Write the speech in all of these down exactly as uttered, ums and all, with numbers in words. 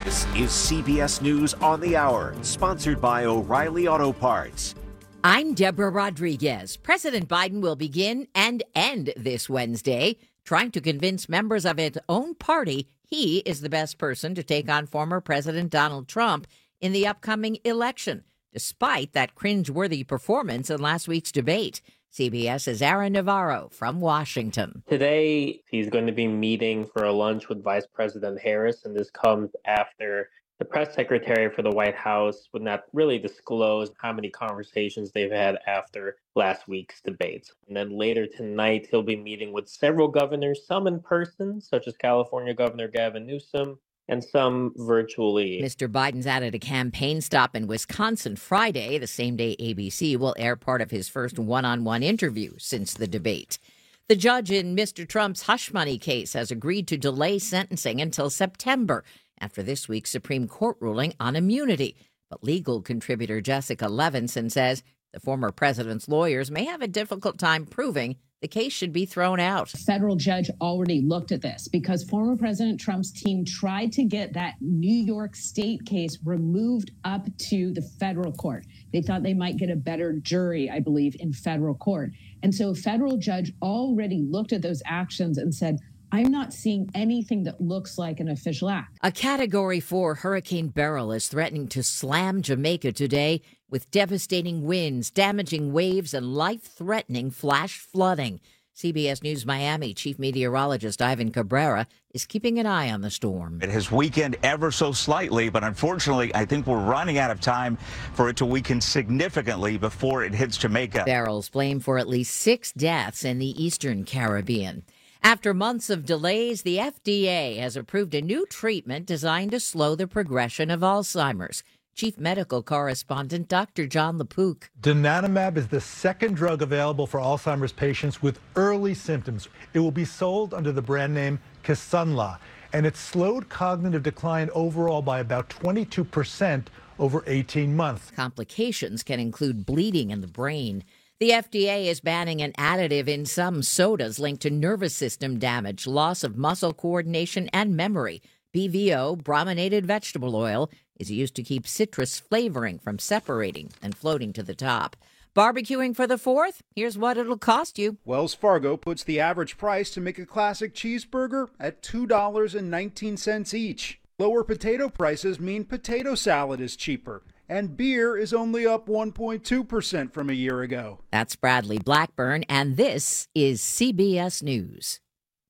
This is C B S News on the Hour, sponsored by O'Reilly Auto Parts. I'm Deborah Rodriguez. President Biden will begin and end this Wednesday trying to convince members of his own party he is the best person to take on former President Donald Trump in the upcoming election, despite that cringeworthy performance in last week's debate. CBS's Aaron Navarro from Washington. Today, he's going to be meeting for a lunch with Vice President Harris, and this comes after the press secretary for the White House would not really disclose how many conversations they've had after last week's debates. And then later tonight, he'll be meeting with several governors, some in person, such as California Governor Gavin Newsom, and some virtually. Mister Biden's added a campaign stop in Wisconsin Friday, the same day A B C will air part of his first one-on-one interview since the debate. The judge in Mister Trump's hush money case has agreed to delay sentencing until September after this week's Supreme Court ruling on immunity. But legal contributor Jessica Levinson says the former president's lawyers may have a difficult time proving the case should be thrown out. A federal judge already looked at this because former President Trump's team tried to get that New York State case removed up to the federal court. They thought they might get a better jury, I believe, in federal court. And so a federal judge already looked at those actions and said, I'm not seeing anything that looks like an official act. A Category four Hurricane Beryl is threatening to slam Jamaica today with devastating winds, damaging waves, and life-threatening flash flooding. C B S News Miami Chief Meteorologist Ivan Cabrera is keeping an eye on the storm. It has weakened ever so slightly, but unfortunately, I think we're running out of time for it to weaken significantly before it hits Jamaica. Beryl's blamed for at least six deaths in the eastern Caribbean. After months of delays, the F D A has approved a new treatment designed to slow the progression of Alzheimer's. Chief Medical Correspondent Doctor John LaPook. Donanemab is the second drug available for Alzheimer's patients with early symptoms. It will be sold under the brand name Kisunla, and it slowed cognitive decline overall by about twenty-two percent over eighteen months. Complications can include bleeding in the brain. The F D A is banning an additive in some sodas linked to nervous system damage, loss of muscle coordination, and memory. B V O, brominated vegetable oil, is used to keep citrus flavoring from separating and floating to the top. Barbecuing for the fourth? Here's what it'll cost you. Wells Fargo puts the average price to make a classic cheeseburger at two dollars and nineteen cents each. Lower potato prices mean potato salad is cheaper, and beer is only up one point two percent from a year ago. That's Bradley Blackburn, and this is C B S News.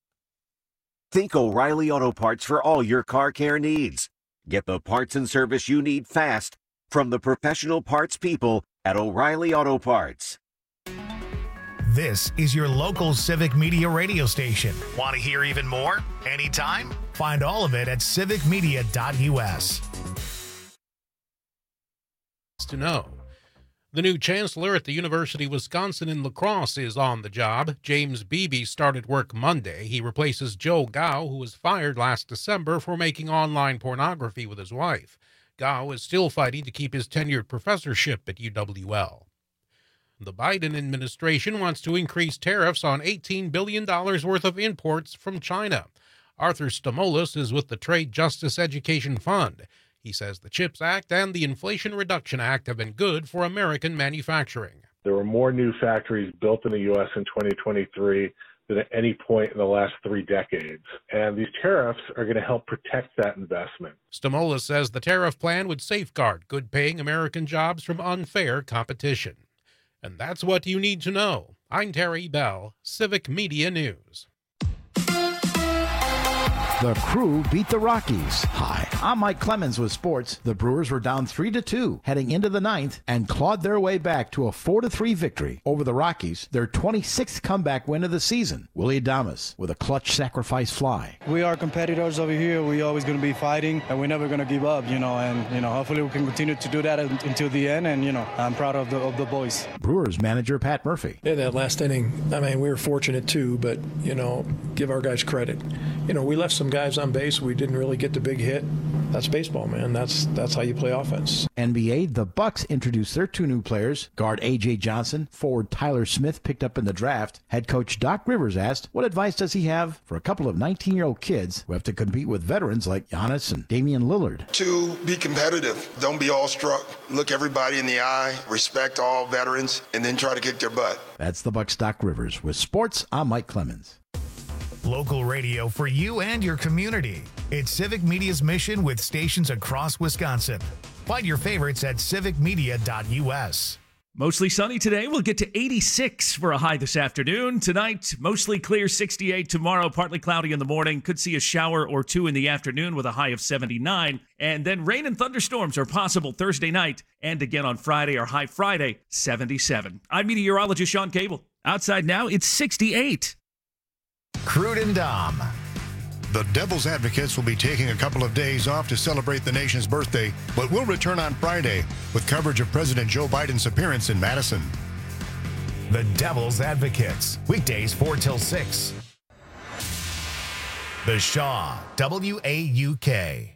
Think O'Reilly Auto Parts for all your car care needs. Get the parts and service you need fast from the professional parts people at O'Reilly Auto Parts. This is your local Civic Media radio station. Want to hear even more? Anytime? Find all of it at civic media dot U S. To know. The new chancellor at the University of Wisconsin in La Crosse is on the job. James Beebe started work Monday. He replaces Joe Gao, who was fired last December for making online pornography with his wife. Gao is still fighting to keep his tenured professorship at U W L. The Biden administration wants to increase tariffs on eighteen billion dollars worth of imports from China. Arthur Stamoulis is with the Trade Justice Education Fund. He says the CHIPS Act and the Inflation Reduction Act have been good for American manufacturing. There were more new factories built in the U S in twenty twenty-three than at any point in the last three decades. And these tariffs are going to help protect that investment. Stamoulis says the tariff plan would safeguard good-paying American jobs from unfair competition. And that's what you need to know. I'm Terry Bell, Civic Media News. The Crew beat the Rockies. Hi, I'm Mike Clemens with sports. The Brewers were down three to two heading into the ninth and clawed their way back to a four to three victory over the Rockies, their twenty-sixth comeback win of the season. Willie Adames with a clutch sacrifice fly. We are competitors over here. We're always going to be fighting, and we're never going to give up, you know, and, you know, hopefully we can continue to do that until the end, and, you know, I'm proud of the, of the boys. Brewers manager Pat Murphy. In that last inning, I mean, we were fortunate too, but, you know, give our guys credit. You know, we left some some guys on base. We didn't really get the big hit. That's baseball, man. That's that's how you play offense. N B A, the Bucks introduced their two new players. Guard A J Johnson, forward Tyler Smith picked up in the draft. Head coach Doc Rivers asked, what advice does he have for a couple of nineteen-year-old kids who have to compete with veterans like Giannis and Damian Lillard? To be competitive. Don't be awestruck. Look everybody in the eye. Respect all veterans, and then try to kick their butt. That's the Bucks' Doc Rivers. With sports, I'm Mike Clemens. Local radio for you and your community. It's Civic Media's mission with stations across Wisconsin. Find your favorites at civic media dot u s. Mostly sunny today. We'll get to eighty-six for a high this afternoon. Tonight, mostly clear, sixty-eight. Tomorrow, partly cloudy in the morning. Could see a shower or two in the afternoon with a high of seventy-nine. And then rain and thunderstorms are possible Thursday night and again on Friday, or high Friday, seventy-seven. I'm meteorologist Sean Cable. Outside now, it's sixty-eight. Crude and Dom. The Devil's Advocates will be taking a couple of days off to celebrate the nation's birthday, but will return on Friday with coverage of President Joe Biden's appearance in Madison. The Devil's Advocates, weekdays four till six. The Shaw, W A U K.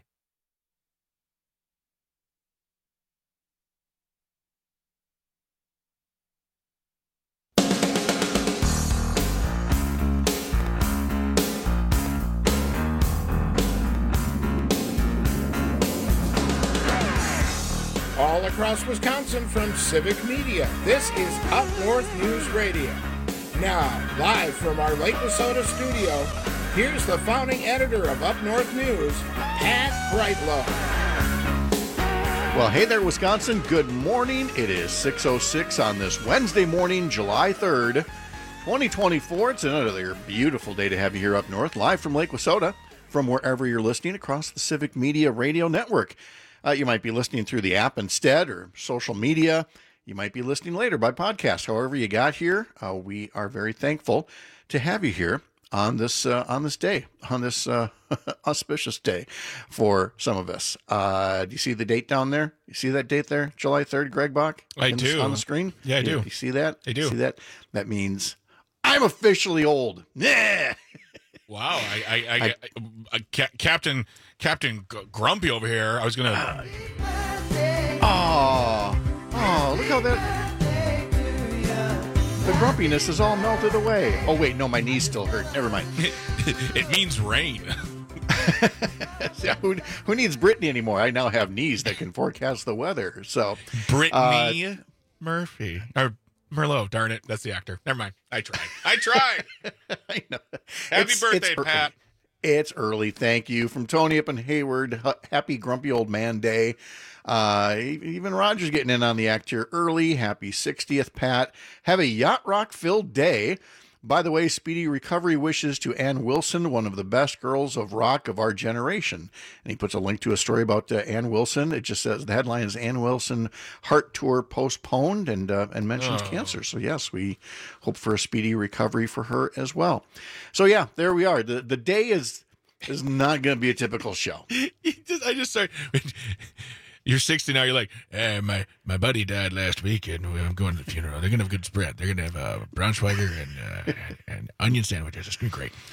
All across Wisconsin from Civic Media, this is Up North News Radio. Now, live from our Lake Wissota studio, here's the founding editor of Up North News, Pat Brightlow. Well, hey there, Wisconsin. Good morning. It is six oh six on this Wednesday morning, July third, twenty twenty-four. It's another beautiful day to have you here up north, live from Lake Wissota, from wherever you're listening across the Civic Media Radio Network. Uh, you might be listening through the app instead, or social media. You might be listening later by podcast. However you got here, uh, we are very thankful to have you here on this uh, on this day, on this uh, auspicious day for some of us. Uh, do you see the date down there? You see that date there, July third, Greg Bach? I in do. The, on the screen? Yeah, I do. You see that? I do. See that? That means I'm officially old. Yeah. Wow, I, I, I, I, I Ca- Captain Captain G- Grumpy over here. I was gonna. Uh, oh, oh, look how that. The grumpiness is all melted away. Oh wait, no, my knees still hurt. Never mind. It means rain. Yeah, who, who needs Brittany anymore? I now have knees that can forecast the weather. So Brittany uh, Murphy or Merlot. Darn it, that's the actor. Never mind. I tried. I tried. I know. Happy It's- birthday, it's Pat. It's early. Thank you. From Tony up in Hayward. H- Happy Grumpy Old Man Day. Uh, e- even Roger's getting in on the act here early. Happy sixtieth, Pat. Have a yacht rock filled day. By the way, speedy recovery wishes to Ann Wilson, one of the best girls of rock of our generation. And he puts a link to a story about uh, Ann Wilson. It just says the headline is Ann Wilson heart tour postponed, and uh, and mentions Oh. cancer. So yes, we hope for a speedy recovery for her as well. So yeah, there we are. The the day is is not going to be a typical show. just, I just started. You're sixty now. You're like, hey, my, my buddy died last week, and I'm going to the funeral. They're gonna have a good spread. They're gonna have uh, Braunschweiger and, uh, and and onion sandwiches. It's gonna be great.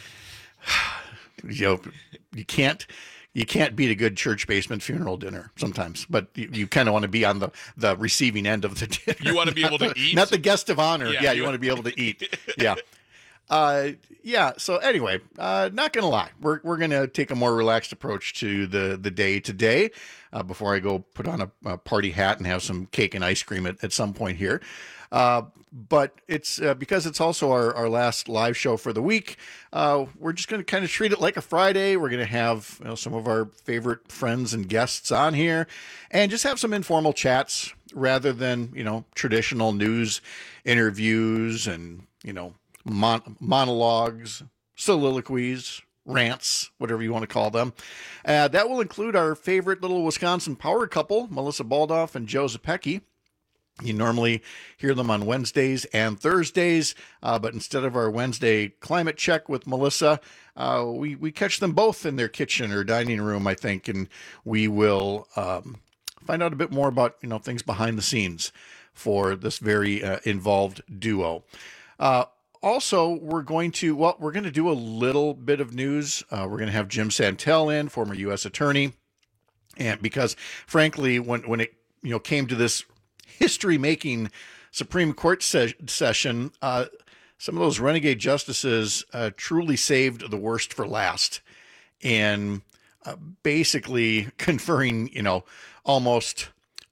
You know, you can't you can't beat a good church basement funeral dinner sometimes, but you, you kind of want to be on the, the receiving end of the dinner. You want to be able to Not the- eat? not the guest of honor. Yeah, Yeah, you you, want- want to be able to eat. Yeah. Uh, yeah. So anyway, uh, not gonna lie, we're we're gonna take a more relaxed approach to the the day today. Uh, before I go put on a, a party hat and have some cake and ice cream at, at some point here. Uh, but it's uh, because it's also our, our last live show for the week. Uh, we're just going to kind of treat it like a Friday. We're going to have you know, some of our favorite friends and guests on here and just have some informal chats rather than, you know, traditional news interviews and, you know, mon- monologues, soliloquies, rants, whatever you want to call them. Uh, that will include our favorite little Wisconsin power couple, Melissa Baldoff and Joe Zepecki. You normally hear them on Wednesdays and Thursdays, uh, but instead of our Wednesday climate check with Melissa, uh, we, we catch them both in their kitchen or dining room, I think, and we will um, find out a bit more about, you know, things behind the scenes for this very uh, involved duo. Uh, also, we're going to, well, we're going to do a little bit of news. Uh, we're going to have Jim Santel in, former U S attorney. And because, frankly, when, when it you know came to this history-making Supreme Court se- session, uh, some of those renegade justices uh, truly saved the worst for last in uh, basically conferring, you know, almost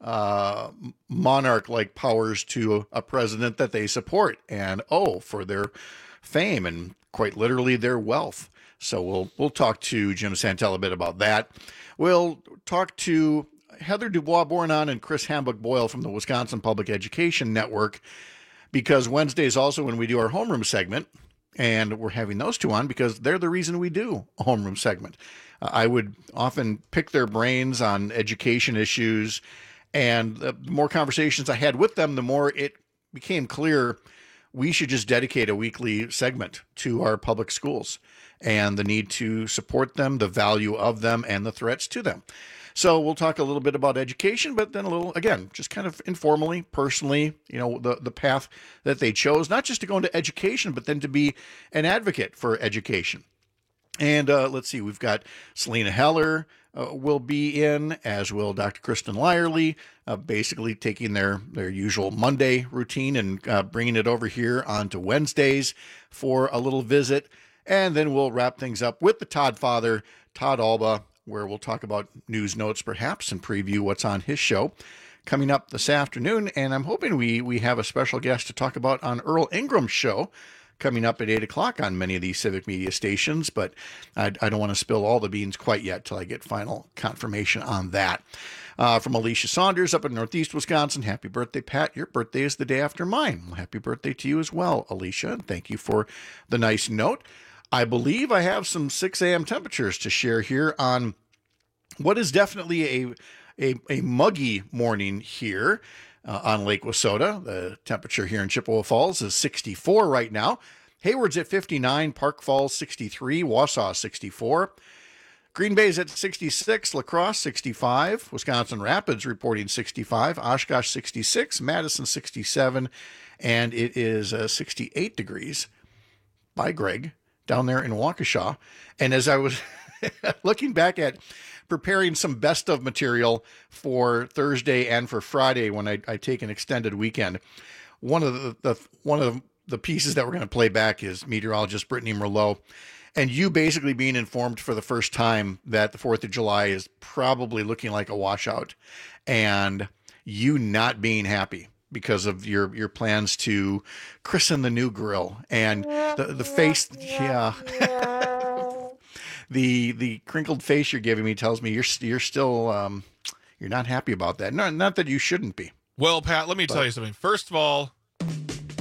uh, monarch-like powers to a president that they support, and oh, for their fame and quite literally their wealth. So we'll we'll talk to Jim Santel a bit about that. We'll talk to Heather Dubois-Bournon and Chris Hambuck-Boyle from the Wisconsin Public Education Network, because Wednesday is also when we do our homeroom segment, and we're having those two on because they're the reason we do a homeroom segment. Uh, I would often pick their brains on education issues, and the more conversations I had with them, the more it became clear we should just dedicate a weekly segment to our public schools and the need to support them, the value of them, and the threats to them. So we'll talk a little bit about education, but then a little, again, just kind of informally, personally, you know, the, the path that they chose, not just to go into education, but then to be an advocate for education. And uh, let's see, we've got Selena Heller uh, will be in, as will Doctor Kristen Lyerly, uh, basically taking their, their usual Monday routine and uh, bringing it over here onto Wednesdays for a little visit. And then we'll wrap things up with the Todd Father, Todd Alba, where we'll talk about news notes perhaps and preview what's on his show coming up this afternoon. And I'm hoping we we have a special guest to talk about on Earl Ingram's show coming up at eight o'clock on many of these civic media stations. But I, I don't want to spill all the beans quite yet till I get final confirmation on that. Uh, from Alicia Saunders up in Northeast Wisconsin, happy birthday, Pat. Your birthday is the day after mine. Well, happy birthday to you as well, Alicia. And thank you for the nice note. I believe I have some six a.m. temperatures to share here on what is definitely a a, a muggy morning here uh, on Lake Wissota. The temperature here in Chippewa Falls is sixty-four right now. Hayward's at fifty-nine, Park Falls sixty-three, Wausau sixty-four. Green Bay's at sixty-six, La Crosse sixty-five, Wisconsin Rapids reporting sixty-five, Oshkosh sixty-six, Madison sixty-seven, and it is uh, sixty-eight degrees by Greg down there in Waukesha. And as I was looking back at preparing some best of material for Thursday and for Friday when I, I take an extended weekend, one of the, the one of the pieces that we're going to play back is meteorologist Brittany Merlot, and you basically being informed for the first time that the fourth of July is probably looking like a washout, and you not being happy because of your, your plans to christen the new grill and the, the face. Yeah. the, the crinkled face you're giving me tells me you're, you're still, um, you're not happy about that. No, not that you shouldn't be. Well, Pat, let me but, tell you something. First of all, oh,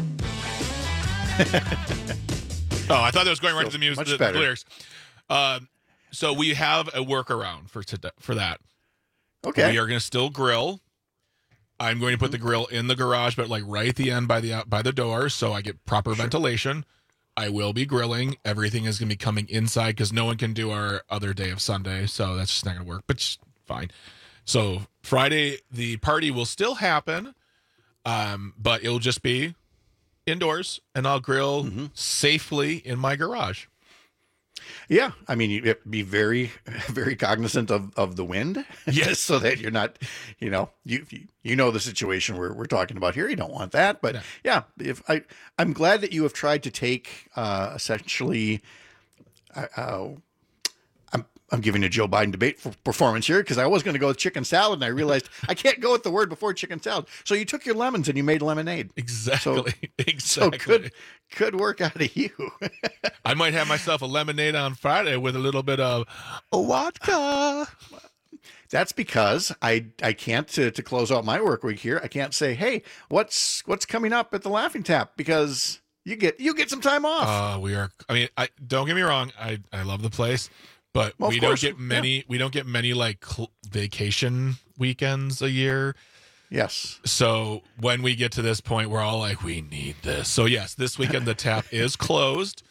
I thought that was going right so to the music, the, the lyrics. Uh, so we have a workaround for, today, for that. Okay. We are going to still grill. I'm going to put the grill in the garage, but like right at the end by the by the door, so I get proper sure. ventilation. I will be grilling. Everything is going to be coming inside because no one can do our other day of Sunday, so that's just not going to work. But it's fine. So Friday, the party will still happen, um, but it'll just be indoors, and I'll grill mm-hmm. safely in my garage. Yeah, I mean, you have to be very, very cognizant of, of the wind, yes, so that you're not, you know, you you know the situation we're we're talking about here. You don't want that, but no. yeah, if I I'm glad that you have tried to take uh, essentially, uh, I'm I'm giving a Joe Biden debate for performance here because I was going to go with chicken salad and I realized I can't go with the word before chicken salad. So you took your lemons and you made lemonade. Exactly, so, exactly. So good. Could work out of you. I might have myself a lemonade on Friday with a little bit of vodka. That's because I I can't to, to close out my work week here. I can't say, hey, what's what's coming up at the Laughing Tap because you get you get some time off. Uh, we are. I mean, I don't get me wrong. I, I love the place, but well, we don't get many. Yeah. We don't get many like cl- vacation weekends a year. Yes. So when we get to this point, we're all like, we need this. So yes, this weekend the tap is closed.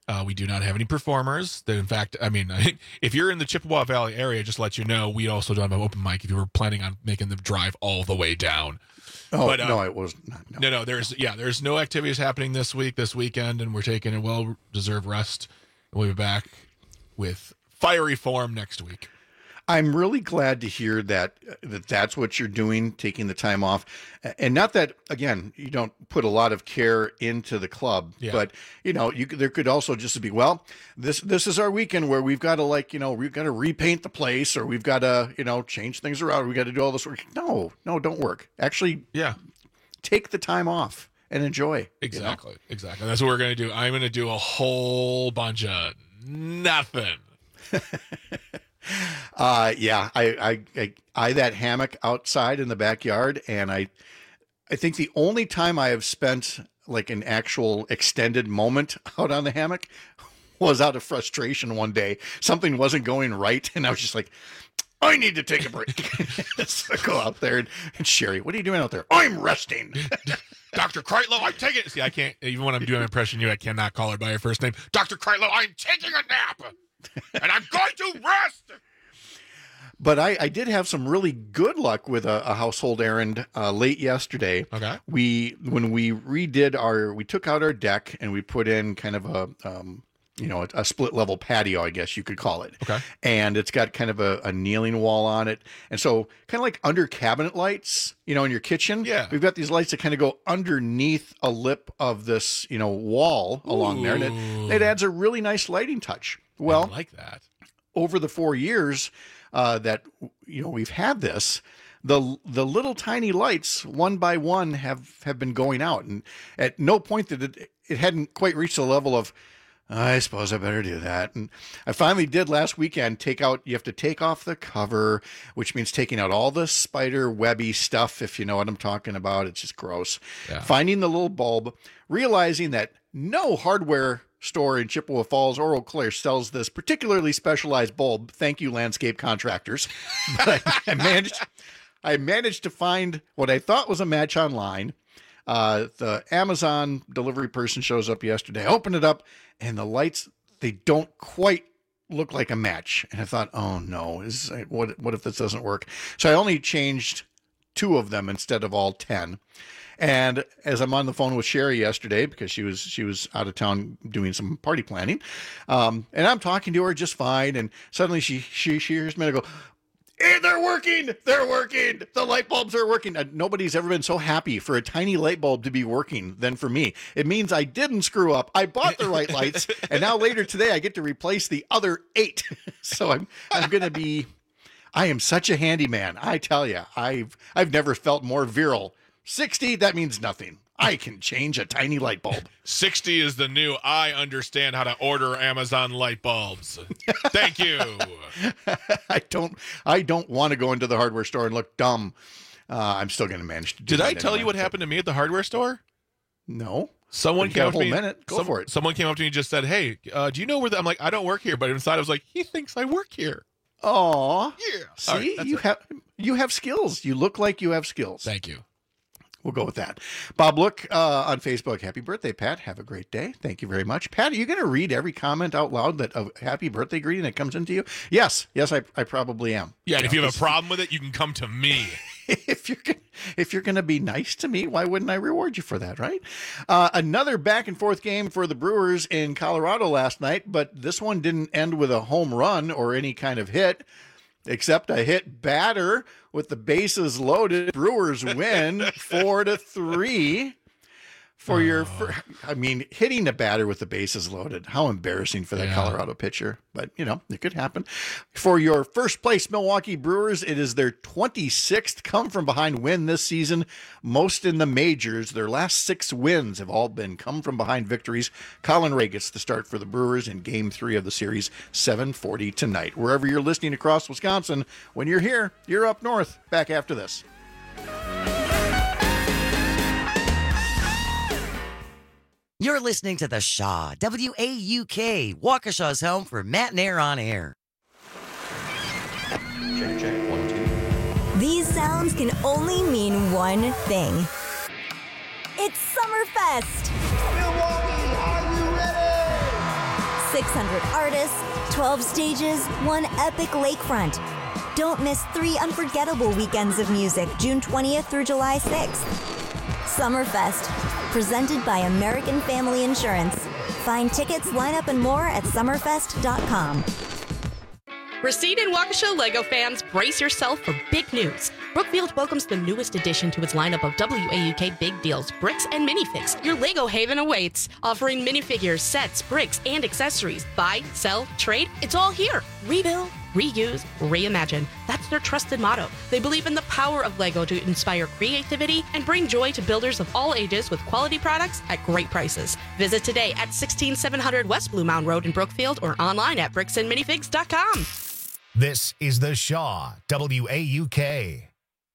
Uh, we do not have any performers. In fact, I mean, if you're in the Chippewa Valley area, just to let you know, we also don't have an open mic if you were planning on making them drive all the way down. Oh, but, uh, no, it was not. No. no, no, there's, yeah, there's no activities happening this week, this weekend, and we're taking a well-deserved rest. We'll be back with fiery form next week. I'm really glad to hear that, that that's what you're doing, taking the time off. And not that, again, you don't put a lot of care into the club, Yeah. but, you know, you could, there could also just be, well, this this is our weekend where we've got to, like, you know, we've got to repaint the place, or we've got to, you know, change things around. We've got to do all this work. No, no, don't work. Actually, yeah, take the time off and enjoy. Exactly, you know? exactly. That's what we're going to do. I'm going to do a whole bunch of nothing. Uh, yeah, I, I, I, I, that hammock outside in the backyard. And I, I think the only time I have spent like an actual extended moment out on the hammock was out of frustration one day. Something wasn't going right. And I was just like, I need to take a break. So I go out there and, and Sherry, what are you doing out there? I'm resting. Doctor Kreitlow, I'm taking See, I can't, even when I'm doing an impression of you, I cannot call her by her first name. Doctor Kreitlow, I'm taking a nap. And I'm going to rest. But I, I did have some really good luck with a, a household errand uh, late yesterday. Okay. We when we redid our, we took out our deck and we put in kind of a, um, you know, a, a split level patio, I guess you could call it. Okay. And it's got kind of a, a kneeling wall on it, and so kind of like under cabinet lights, you know, in your kitchen. Yeah. We've got these lights that kind of go underneath a lip of this, you know, wall along there, and it, it adds a really nice lighting touch. Well, I like that. Over the four years uh, that you know we've had this, the the little tiny lights one by one have have been going out, and at no point did it it hadn't quite reached the level of, I suppose I better do that. And I finally did last weekend take out, you have to take off the cover, which means taking out all the spider webby stuff, if you know what I'm talking about. It's just gross. Yeah. Finding the little bulb, realizing that no hardware store in Chippewa Falls or Eau Claire sells this particularly specialized bulb. Thank you, landscape contractors. But I, I managed, I managed to find what I thought was a match online. Uh, the Amazon delivery person shows up yesterday. I opened it up, and the lights, they don't quite look like a match. And I thought, oh no, is what what if this doesn't work? So I only changed two of them instead of all ten. And as I'm on the phone with Sherry yesterday, because she was she was out of town doing some party planning, um, and I'm talking to her just fine, and suddenly she she, she hears me go, hey, they're working, they're working, the light bulbs are working. Uh, nobody's ever been so happy for a tiny light bulb to be working than for me. It means I didn't screw up. I bought the right lights, and now later today I get to replace the other eight. So I'm I'm going to be, I am such a handyman. I tell you, I've I've never felt more virile. sixty, that means nothing. I can change a tiny light bulb. sixty is the new, I understand how to order Amazon light bulbs. Thank you. I don't I don't want to go into the hardware store and look dumb. Uh, I'm still going to manage to do Did that I tell anyway. you what happened to me at the hardware store? No. Someone You came got a up to whole me. minute. Go some- for it. Someone came up to me and just said, hey, uh, do you know where the, I'm like, I don't work here. But inside I was like, he thinks I work here. Aw. Yeah. See, All right, that's you it. have you have skills. You look like you have skills. Thank you. We'll go with that. Bob, look uh, on Facebook. Happy birthday, Pat. Have a great day. Thank you very much. Pat, are you going to read every comment out loud that a happy birthday greeting that comes into you? Yes. Yes, I, I probably am. Yeah, and You if you know, have a problem with it, you can come to me. if you're gonna, if you're going to be nice to me, why wouldn't I reward you for that, right? Uh, another back and forth game for the Brewers in Colorado last night, but this one didn't end with a home run or any kind of hit, except a hit batter with the bases loaded. Brewers win four to three. For your, fir- I mean, hitting the batter with the bases loaded. How embarrassing for that Yeah. Colorado pitcher. But, you know, it could happen. For your first place Milwaukee Brewers, it is their twenty-sixth come from behind win this season. Most in the majors. Their last six wins have all been come from behind victories. Colin Ray gets the start for the Brewers in game three of the series, seven forty tonight. Wherever you're listening across Wisconsin, when you're here, you're up north. Back after this. You're listening to The Shaw, W A U K, Waukesha's home for Matt and Air on air. Check, check, one, two. These sounds can only mean one thing. It's Summerfest! Milwaukee, are you ready? six hundred artists, twelve stages, one epic lakefront. Don't miss three unforgettable weekends of music, June twentieth through July sixth. Summerfest, presented by American Family Insurance. Find tickets, lineup, and more at summerfest dot com. Racine and Waukesha LEGO fans, brace yourself for big news. Brookfield welcomes the newest addition to its lineup of W A U K Big Deals, bricks and minifigs. Your LEGO haven awaits, offering minifigures, sets, bricks, and accessories. Buy, sell, trade, it's all here. Rebuild, reuse, reimagine. That's their trusted motto. They believe in the power of LEGO to inspire creativity and bring joy to builders of all ages with quality products at great prices. Visit today at sixteen seven hundred West Blue Mound Road in Brookfield or online at bricks and minifigs dot com. This is The Shaw, W A U K.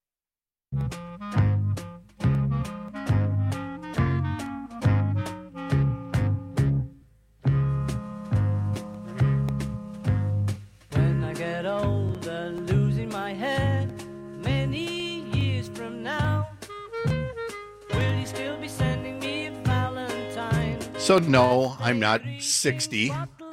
When I get older, losing my head, many years from now, will you still be sending me a Valentine? So no, I'm not sixty.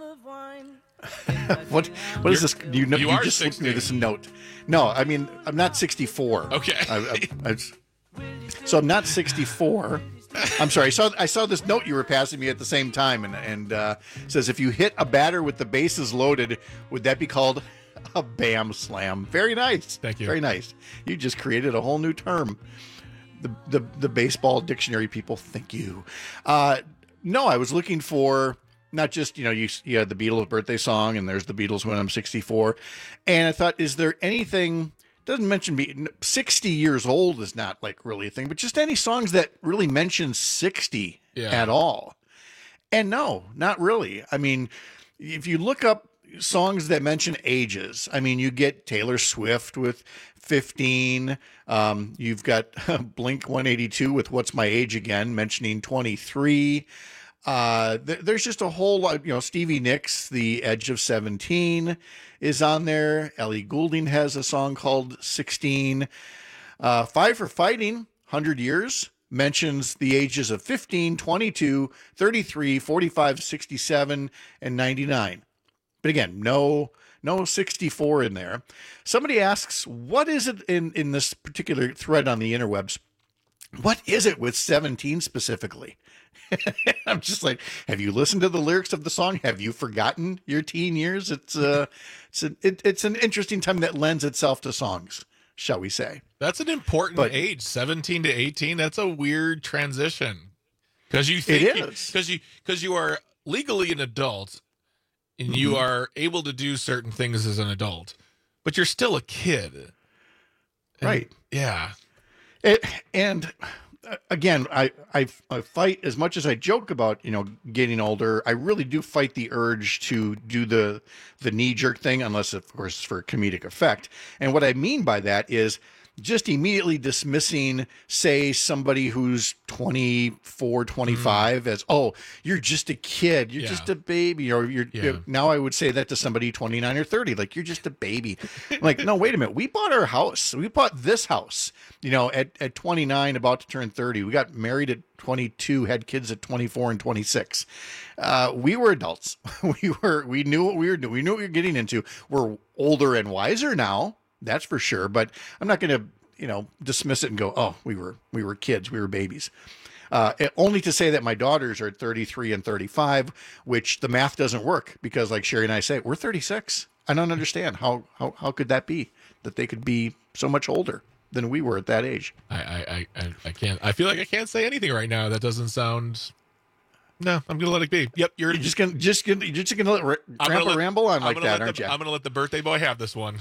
what what is this? You know, you you, are just sixty. slipped me this note. No, I mean I'm not sixty-four. Okay. I, I, I, so I'm not sixty-four. I'm sorry. I saw I saw this note you were passing me at the same time, and and uh, says if you hit a batter with the bases loaded, would that be called a bam slam? Very nice. Thank you. Very nice. You just created a whole new term. The the the baseball dictionary people. Thank you. Uh, no, I was looking for. Not just, you know, you, you had the Beatles birthday song and there's the Beatles when I'm sixty-four. And I thought, is there anything, doesn't mention me, sixty years old is not like really a thing, but just any songs that really mention sixty Yeah. at all. And no, not really. I mean, if you look up songs that mention ages, I mean, you get Taylor Swift with fifteen. Um, you've got Blink one eighty-two with What's My Age Again, mentioning twenty-three. Uh, th- there's just a whole lot, you know, Stevie Nicks, The Edge of seventeen is on there. Ellie Goulding has a song called sixteen. Uh, Five for Fighting, one hundred years, mentions the ages of fifteen, twenty-two, thirty-three, forty-five, sixty-seven, and ninety-nine. But again, no, no sixty-four in there. Somebody asks, what is it in, in this particular thread on the interwebs? What is it with seventeen specifically? I'm just like, have you listened to the lyrics of the song? Have you forgotten your teen years? It's uh, it's an it, it's an interesting time that lends itself to songs, shall we say? That's an important But- age, seventeen to eighteen. That's a weird transition because you think It you- is. because you because you are legally an adult and you Mhm. are able to do certain things as an adult, but you're still a kid, And- Right. Yeah. It, and uh, again, I, I I fight as much as I joke about, you know, getting older. I really do fight the urge to do the the knee jerk thing, unless of course it's for comedic effect. And what I mean by that is just immediately dismissing, say, somebody who's twenty-four, twenty-five as, oh, you're just a kid, you're Yeah. just a baby, or you're, Yeah. you're now I would say that to somebody twenty-nine or thirty, like, you're just a baby. I'm like, no, wait a minute, we bought our house, we bought this house, you know, at, at twenty-nine, about to turn thirty. We got married at twenty-two, had kids at twenty-four and twenty-six. Uh, we were adults. we were, we knew what we were doing. We knew what we were getting into. We're older and wiser now. That's for sure. But I'm not going to, you know, dismiss it and go, oh, we were, we were kids. We were babies. Uh, only to say that my daughters are thirty-three and thirty-five, which the math doesn't work because, like Sherry and I say, we're thirty-six. I don't understand how, how, how could that be that they could be so much older than we were at that age. I, I, I, I can't. I feel like I can't say anything right now that doesn't sound. No, I'm gonna let it be. Yep, you're, You're just gonna just gonna you're just gonna let ra- I'm Grandpa gonna let- ramble on I'm like gonna that, let aren't the, you? I'm gonna let the birthday boy have this one.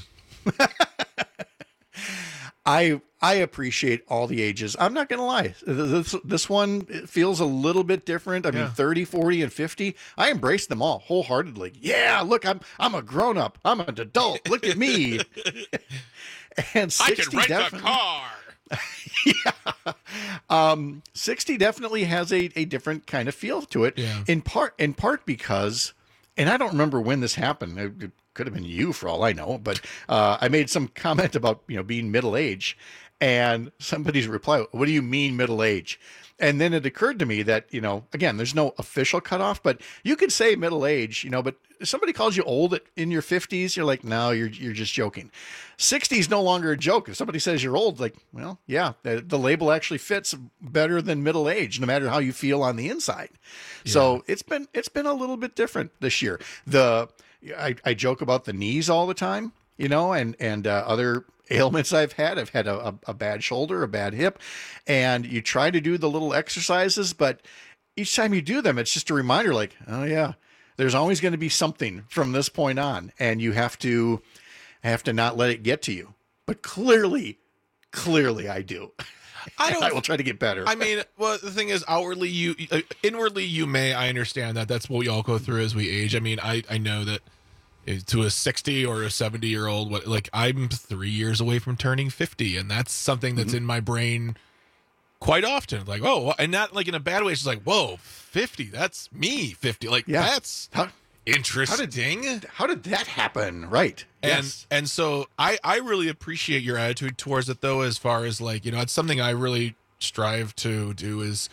I I appreciate all the ages. I'm not gonna lie. This this one it feels a little bit different. I mean, Yeah. thirty, forty, and fifty. I embrace them all wholeheartedly. Yeah, look, I'm I'm a grown up. I'm an adult. Look at me. And I sixty can rent definitely, a car. yeah. Um, sixty definitely has a, a different kind of feel to it. Yeah. In part, in part because, and I don't remember when this happened. It, it could have been you for all I know, but uh, I made some comment about, you know, being middle age, And somebody's reply, what do you mean middle age? And then it occurred to me that, you know, again, there's no official cutoff, but you could say middle age, you know, but if somebody calls you old at, in your fifties, you're like, no, you're you're just joking. sixty is no longer a joke. If somebody says you're old, like, well, yeah, the, the label actually fits better than middle age, no matter how you feel on the inside. Yeah. So it's been it's been a little bit different this year. The I, I joke about the knees all the time, you know, and and uh, other ailments I've had. I've had a, a, a bad shoulder, a bad hip, and you try to do the little exercises, but each time you do them, it's just a reminder like, oh yeah, there's always going to be something from this point on, and you have to have to not let it get to you. But clearly, clearly I do. I don't. I will try to get better. I mean, well, the thing is, outwardly, you, uh, inwardly, you may. I understand that. That's what we all go through as we age. I mean, I, I know that to a sixty or a seventy year old, what like I'm three years away from turning fifty, and that's something that's mm-hmm. in my brain quite often. Like, oh, and not like in a bad way. It's just like, whoa, fifty. That's me, fifty. Like, yeah. that's how, interesting. How did, how did that happen? Right. And yes. and so I, I really appreciate your attitude towards it, though, as far as like, you know, it's something I really strive to do is,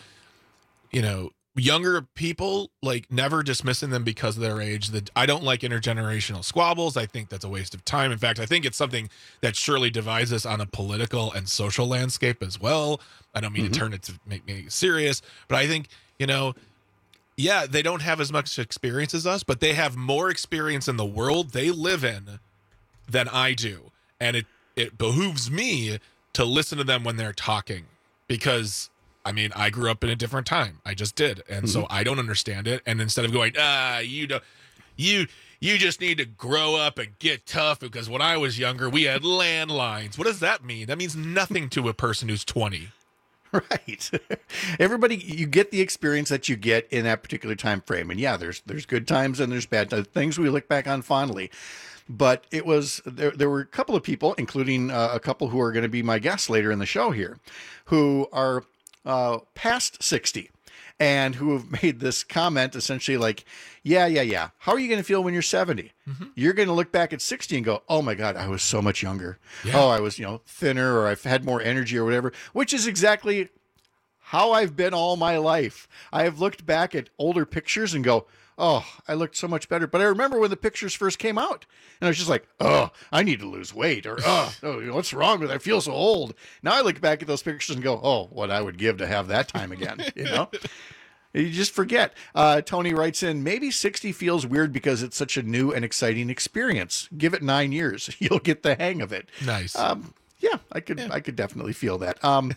you know, younger people, like never dismissing them because of their age. That I don't like intergenerational squabbles. I think that's a waste of time. In fact, I think it's something that surely divides us on a political and social landscape as well. I don't mean mm-hmm. to turn it to make me serious, but I think, you know, yeah, they don't have as much experience as us, but they have more experience in the world they live in than I do. And it, it behooves me to listen to them when they're talking because, I mean, I grew up in a different time. I just did. And mm-hmm. so I don't understand it. And instead of going, ah, you don't, you, you just need to grow up and get tough because when I was younger, we had landlines. What does that mean? That means nothing to a person who's twenty. Right. Everybody, you get the experience that you get in that particular time frame. And yeah, there's, there's good times and there's bad times, things we look back on fondly. But it was, there, there were a couple of people, including uh, a couple who are going to be my guests later in the show here, who are uh, past sixty and who have made this comment essentially like, yeah, yeah, yeah. How are you going to feel when you're seventy? Mm-hmm. You're going to look back at sixty and go, oh my God, I was so much younger. Yeah. Oh, I was, you know, thinner or I've had more energy or whatever, which is exactly how I've been all my life. I have looked back at older pictures and go, oh, I looked so much better. But I remember when the pictures first came out and I was just like, oh, I need to lose weight or, oh, oh what's wrong with it? I feel so old. Now I look back at those pictures and go, oh, what I would give to have that time again, you know? You just forget. Uh, Tony writes in, maybe sixty feels weird because it's such a new and exciting experience. Give it nine years. You'll get the hang of it. Nice. Um, yeah, I could, yeah. I could definitely feel that. Um,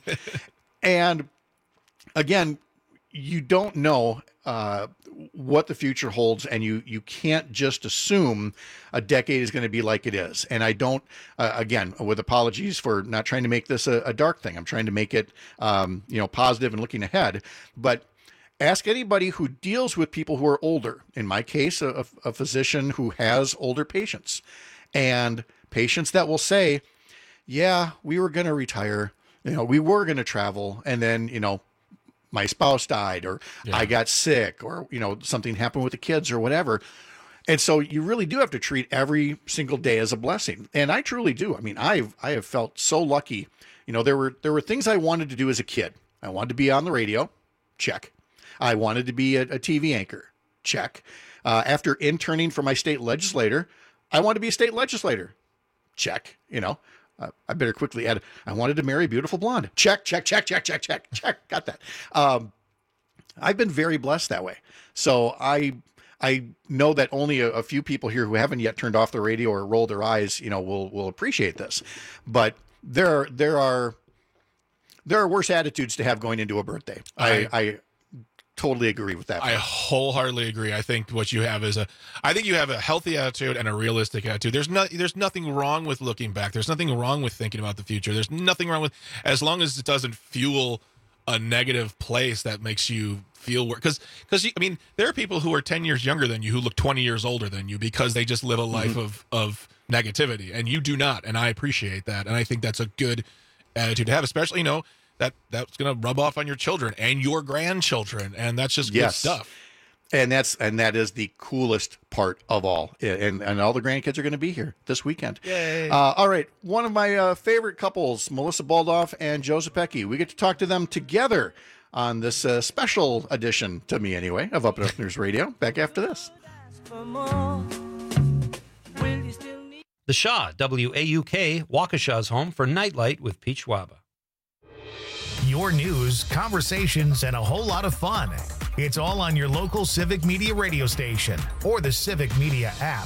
and again, you don't know uh, what the future holds, and you you can't just assume a decade is going to be like it is. And I don't, uh, again, with apologies for not trying to make this a, a dark thing. I'm trying to make it, um, you know, positive and looking ahead. But ask anybody who deals with people who are older. In my case, a, a physician who has older patients, and patients that will say, "Yeah, we were going to retire. You know, we were going to travel, and then, you know, my spouse died, or yeah. I got sick, or, you know, something happened with the kids or whatever." And so you really do have to treat every single day as a blessing. And I truly do. I mean, I've, I have felt so lucky. You know, there were, there were things I wanted to do as a kid. I wanted to be on the radio. Check. I wanted to be a, a T V anchor. Check. Uh, after interning for my state legislator, I wanted to be a state legislator. Check. You know, Uh, I better quickly add, I wanted to marry a beautiful blonde. Check, check, check, check, check, check, check. Got that. Um, I've been very blessed that way. So I, I know that only a, a few people here who haven't yet turned off the radio or rolled their eyes, you know, will, will appreciate this. But there, there are, there are worse attitudes to have going into a birthday. I, I, I totally agree with that. I wholeheartedly agree. I think what you have is a, I think you have a healthy attitude and a realistic attitude. There's no, there's nothing wrong with looking back. There's nothing wrong with thinking about the future. There's nothing wrong with, as long as it doesn't fuel a negative place that makes you feel worse. Because, because I mean, there are people who are ten years younger than you who look twenty years older than you because they just live a life mm-hmm. of, of negativity, and you do not. And I appreciate that. And I think that's a good attitude to have, especially, you know, that that's going to rub off on your children and your grandchildren. And that's just yes. good stuff. And that's and that is the coolest part of all. And and all the grandkids are going to be here this weekend. Yay. Uh, all right. One of my uh, favorite couples, Melissa Baldoff and Joe Zepecki. We get to talk to them together on this uh, special edition, to me anyway, of Up North News Radio. Back after this. The Shaw, W A U K, Waukesha's home for Nightlight with Peach Waba. Your news, conversations, and a whole lot of fun. It's all on your local Civic Media radio station or the Civic Media app.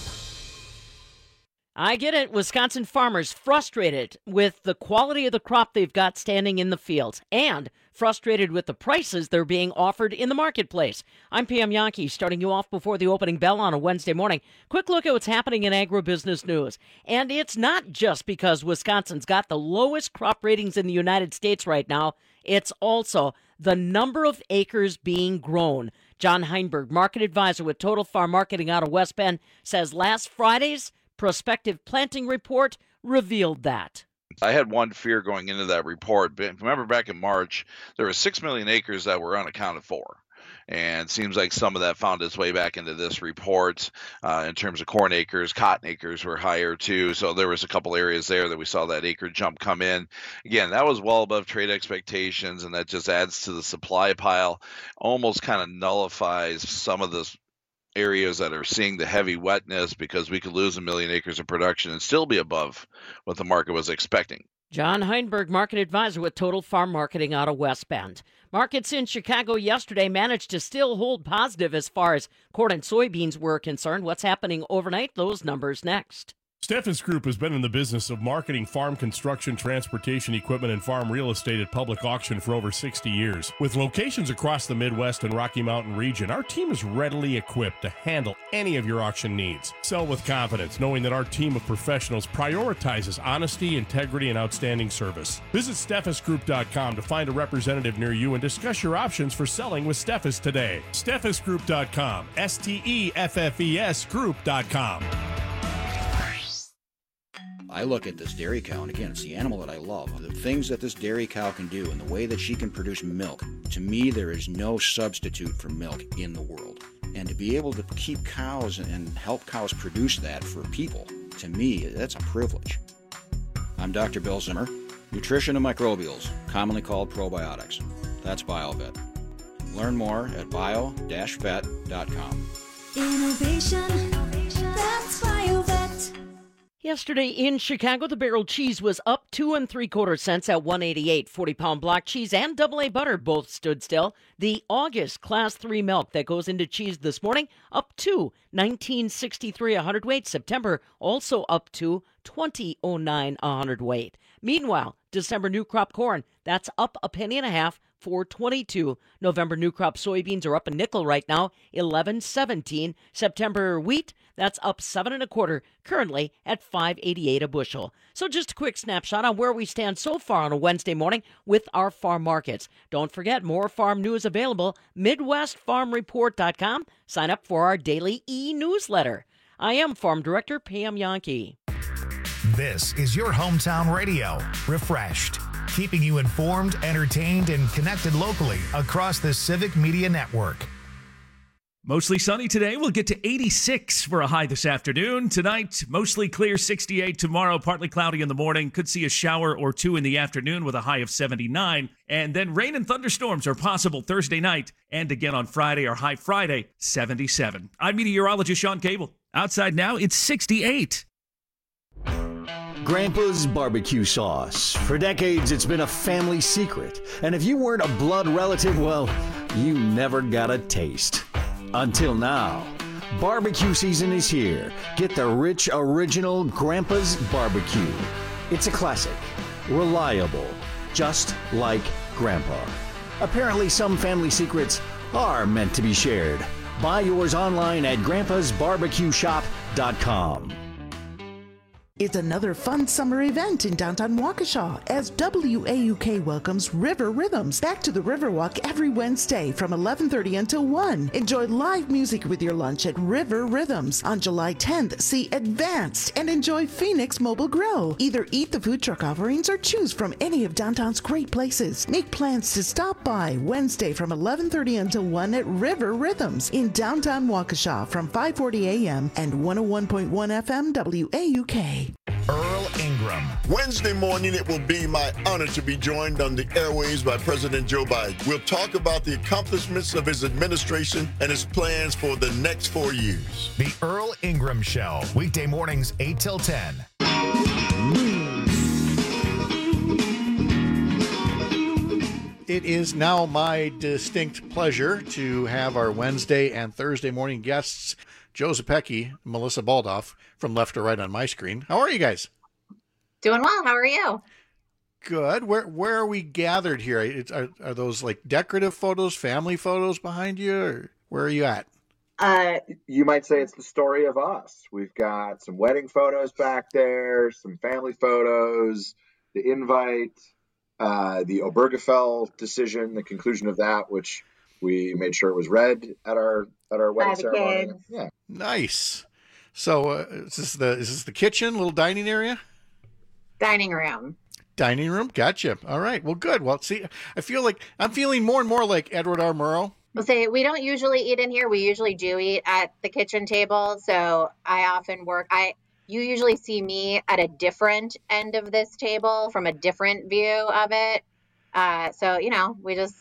I get it. Wisconsin farmers frustrated with the quality of the crop they've got standing in the fields and frustrated with the prices they're being offered in the marketplace. I'm Pam Yankee, starting you off before the opening bell on a Wednesday morning. Quick look at what's happening in agribusiness news. And it's not just because Wisconsin's got the lowest crop ratings in the United States right now. It's also the number of acres being grown. John Heinberg, market advisor with Total Farm Marketing out of West Bend, says last Friday's prospective planting report revealed that. I had one fear going into that report. But remember back in March, there were six million acres that were unaccounted for. And it seems like some of that found its way back into this report. Uh, in terms of corn acres, cotton acres were higher too. So there was a couple areas there that we saw that acre jump come in. Again, that was well above trade expectations, and that just adds to the supply pile, almost kind of nullifies some of the areas that are seeing the heavy wetness, because we could lose a million acres of production and still be above what the market was expecting. John Heinberg, market advisor with Total Farm Marketing out of West Bend. Markets in Chicago yesterday managed to still hold positive as far as corn and soybeans were concerned. What's happening overnight? Those numbers next. Steffes Group has been in the business of marketing farm construction, transportation equipment, and farm real estate at public auction for over sixty years. With locations across the Midwest and Rocky Mountain region, our team is readily equipped to handle any of your auction needs. Sell with confidence, knowing that our team of professionals prioritizes honesty, integrity, and outstanding service. Visit Steffes Group dot com to find a representative near you and discuss your options for selling with Steffes today. Steffes Group dot com, S T E F F E S Group dot com. I look at this dairy cow, and again, it's the animal that I love. The things that this dairy cow can do and the way that she can produce milk, to me, there is no substitute for milk in the world. And to be able to keep cows and help cows produce that for people, to me, that's a privilege. I'm Doctor Bill Zimmer, nutrition and microbials, commonly called probiotics. That's BioVet. Learn more at bio dash vet dot com. Innovation, that's BioVet. Yesterday in Chicago, the barrel cheese was up two and three quarter cents at one eighty-eight. forty pound block cheese and double A butter both stood still. The August class three milk that goes into cheese this morning up to nineteen sixty-three a hundredweight. September also up to twenty oh nine a hundredweight. Meanwhile, December new crop corn, that's up a penny and a half, four twenty-two. November new crop soybeans are up a nickel right now, eleven seventeen. September wheat, that's up seven and a quarter, currently at five eighty-eight a bushel. So just a quick snapshot on where we stand so far on a Wednesday morning with our farm markets. Don't forget, more farm news available, Midwest Farm Report dot com. Sign up for our daily e-newsletter. I am Farm Director Pam Yankee. This is your hometown radio, refreshed, keeping you informed, entertained, and connected locally across the Civic Media Network. Mostly sunny today. We'll get to eighty-six for a high this afternoon. Tonight, mostly clear, sixty-eight. Tomorrow, partly cloudy in the morning. Could see a shower or two in the afternoon with a high of seventy-nine. And then rain and thunderstorms are possible Thursday night. And again on Friday, our high Friday, seventy-seven. I'm meteorologist Sean Cable. Outside now, it's sixty-eight. Grandpa's barbecue sauce. For decades, it's been a family secret. And if you weren't a blood relative, well, you never got a taste. Until now. Barbecue season is here. Get the rich, original Grandpa's Barbecue. It's a classic. Reliable. Just like Grandpa. Apparently, some family secrets are meant to be shared. Buy yours online at grandpas barbecue shop dot com. It's another fun summer event in downtown Waukesha as W A U K welcomes River Rhythms back to the Riverwalk every Wednesday from eleven thirty until one. Enjoy live music with your lunch at River Rhythms. On July tenth, see Advanced and enjoy Phoenix Mobile Grill. Either eat the food truck offerings or choose from any of downtown's great places. Make plans to stop by Wednesday from eleven thirty until one at River Rhythms in downtown Waukesha from five forty a.m. and one oh one point one F M W A U K. Earl Ingram. Wednesday morning, it will be my honor to be joined on the airwaves by President Joe Biden. We'll talk about the accomplishments of his administration and his plans for the next four years. The Earl Ingram Show, weekday mornings eight till ten. It is now my distinct pleasure to have our Wednesday and Thursday morning guests, Joe Zepecki, Melissa Baldoff, from left to right on my screen. How are you guys? Doing well. How are you? Good. Where where are we gathered here? It's, are, are those like decorative photos, family photos behind you, or where are you at? Uh, you might say it's the story of us. We've got some wedding photos back there, some family photos, the invite, uh, the Obergefell decision, the conclusion of that, which we made sure was read at our at our wedding ceremony. Kids. Yeah, nice. So uh, is this the is this the kitchen, little dining area? Dining room. Dining room. Gotcha. All right. Well, good. Well, see, I feel like I'm feeling more and more like Edward R. Murrow. We'll say we don't usually eat in here. We usually do eat at the kitchen table. So I often work. I you usually see me at a different end of this table from a different view of it. Uh, so you know, we just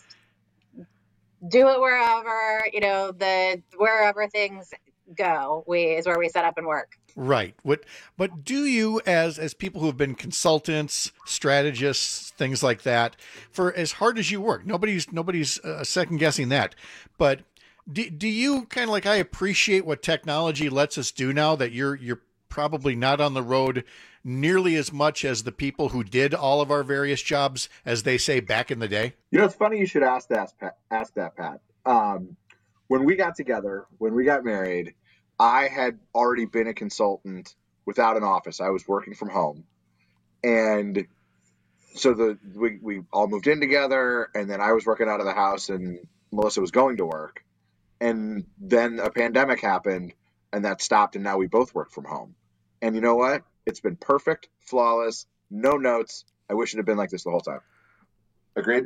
do it wherever you know the wherever things go. We is where we set up and work. Right. What? But do you, as as people who have been consultants, strategists, things like that, for as hard as you work, nobody's nobody's uh, second guessing that. But do do you kind of like I appreciate what technology lets us do now that you're you're probably not on the road nearly as much as the people who did all of our various jobs, as they say back in the day. You know, it's funny you should ask that, Pat. Ask that, Pat. Um, when we got together, when we got married, I had already been a consultant without an office. I was working from home. And so the we, we all moved in together, and then I was working out of the house and Melissa was going to work. And then a pandemic happened and that stopped, and now we both work from home. And you know what? It's been perfect, flawless, no notes. I wish it had been like this the whole time. Agreed?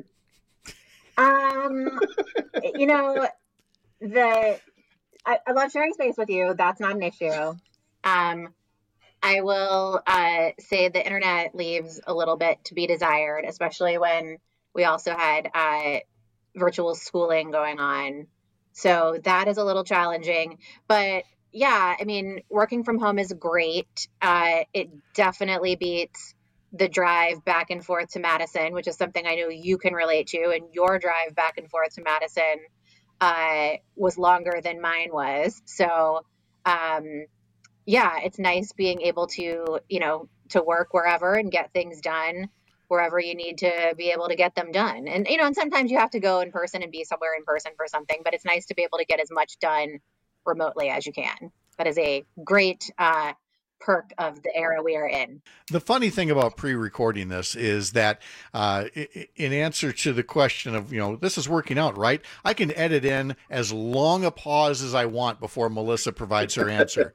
Um, you know, the... I, I love sharing space with you. That's not an issue. Um, I will uh, say the internet leaves a little bit to be desired, especially when we also had uh, virtual schooling going on. So that is a little challenging. But yeah, I mean, working from home is great. Uh, it definitely beats the drive back and forth to Madison, which is something I know you can relate to. And your drive back and forth to Madison uh, was longer than mine was. So, um, yeah, it's nice being able to, you know, to work wherever and get things done wherever you need to be able to get them done. And, you know, and sometimes you have to go in person and be somewhere in person for something, but it's nice to be able to get as much done remotely as you can. That is a great, uh, perk of the era we are in. The funny thing about pre-recording this is that uh, in answer to the question of, you know, this is working out, right? I can edit in as long a pause as I want before Melissa provides her answer.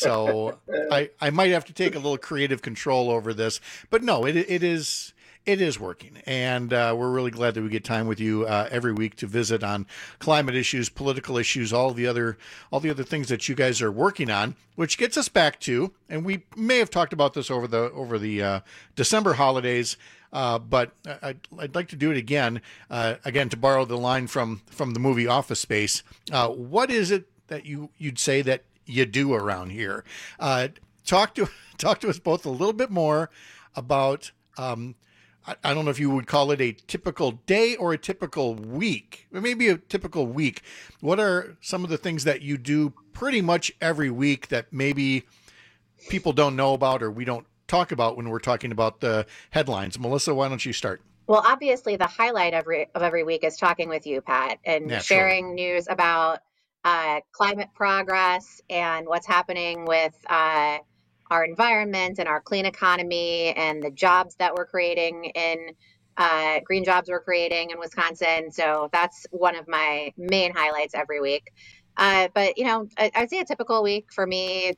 So I, I might have to take a little creative control over this, but no, it it is... It is working, and uh, we're really glad that we get time with you uh, every week to visit on climate issues, political issues, all the other all the other things that you guys are working on. Which gets us back to, and we may have talked about this over the over the uh, December holidays, uh, but I'd, I'd like to do it again. Uh, again, to borrow the line from from the movie Office Space, uh, what is it that you you'd say that you do around here? Uh, talk to talk to us both a little bit more about. Um, I don't know if you would call it a typical day or a typical week, or maybe a typical week. What are some of the things that you do pretty much every week that maybe people don't know about or we don't talk about when we're talking about the headlines? Melissa, why don't you start? Well, obviously the highlight of every, of every week is talking with you, Pat, and Naturally. sharing news about uh, climate progress and what's happening with uh, our environment and our clean economy and the jobs that we're creating in uh, green jobs we're creating in Wisconsin. So that's one of my main highlights every week. Uh, but, you know, I, I'd say a typical week for me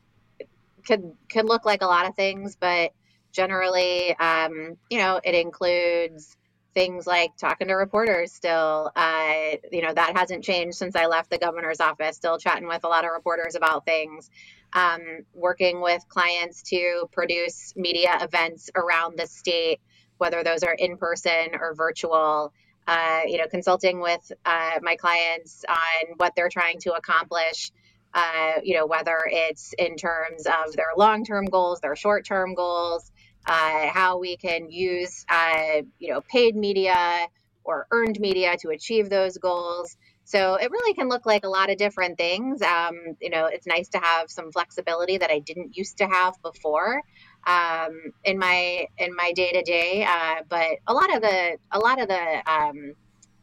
could could look like a lot of things, but generally, um, you know, it includes things like talking to reporters still. Uh, you know, that hasn't changed since I left the governor's office, still chatting with a lot of reporters about things, um, working with clients to produce media events around the state, whether those are in person or virtual, uh, you know, consulting with uh, my clients on what they're trying to accomplish, uh, you know, whether it's in terms of their long-term goals, their short-term goals, uh, how we can use, uh, you know, paid media or earned media to achieve those goals. So it really can look like a lot of different things. Um, you know, it's nice to have some flexibility that I didn't used to have before um, in my in my day to day. But a lot of the a lot of the um,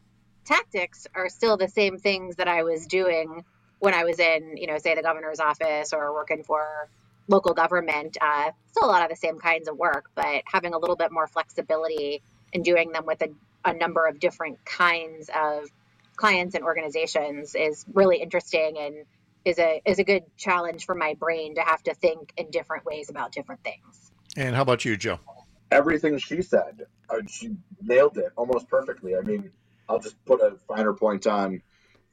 tactics are still the same things that I was doing when I was in, you know, say the governor's office or working for local government. Uh, still a lot of the same kinds of work, but having a little bit more flexibility and doing them with a, a number of different kinds of clients and organizations is really interesting and is a is a good challenge for my brain to have to think in different ways about different things. And how about you, Joe? Everything she said, uh, she nailed it almost perfectly. I mean, I'll just put a finer point on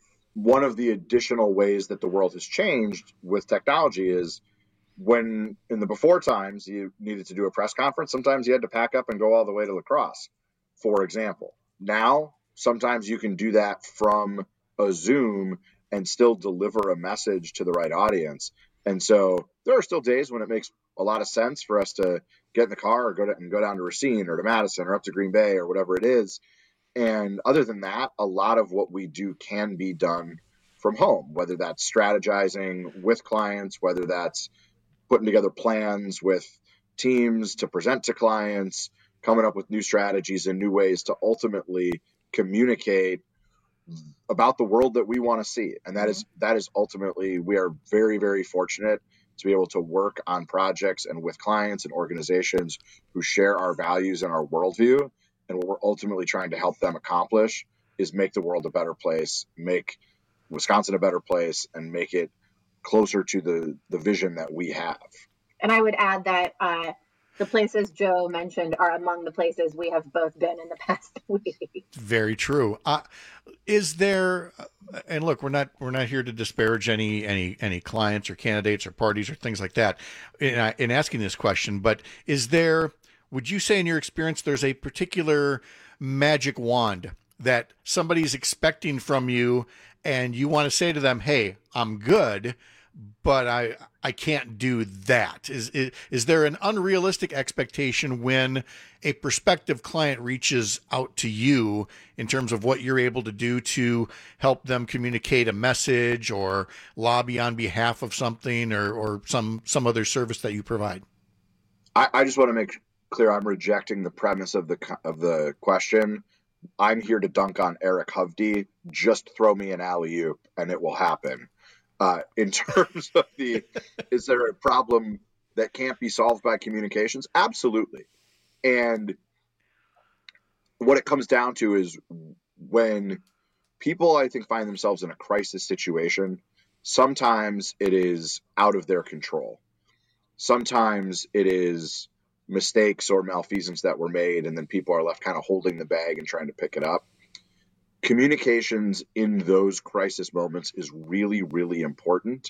one of the additional ways that the world has changed with technology is when in the before times you needed to do a press conference, sometimes you had to pack up and go all the way to La Crosse, for example. Now, sometimes you can do that from a Zoom and still deliver a message to the right audience. And so there are still days when it makes a lot of sense for us to get in the car or go to, and go down to Racine or to Madison or up to Green Bay or whatever it is. And other than that, a lot of what we do can be done from home, whether that's strategizing with clients, whether that's putting together plans with teams to present to clients, coming up with new strategies and new ways to ultimately communicate about the world that we want to see. And that is that is ultimately, we are very, very fortunate to be able to work on projects and with clients and organizations who share our values and our worldview. And what we're ultimately trying to help them accomplish is make the world a better place, make Wisconsin a better place, and make it closer to the, the vision that we have. And I would add that uh, the places Joe mentioned are among the places we have both been in the past week. Very true. Uh, is there, and look, we're not we're not here to disparage any any any clients or candidates or parties or things like that in, in asking this question, but is there, would you say in your experience there's a particular magic wand that somebody's expecting from you and you want to say to them, hey, I'm good, but I I can't do that? Is, is is there an unrealistic expectation when a prospective client reaches out to you in terms of what you're able to do to help them communicate a message or lobby on behalf of something or, or some some other service that you provide? I, I just want to make clear I'm rejecting the premise of the of the question. I'm here to dunk on Eric Hovde. Just throw me an alley-oop and it will happen. Uh, in terms of the, is there a problem that can't be solved by communications? Absolutely. And what it comes down to is when people, I think, find themselves in a crisis situation, sometimes it is out of their control. Sometimes it is mistakes or malfeasance that were made, and then people are left kind of holding the bag and trying to pick it up. Communications in those crisis moments is really, really important.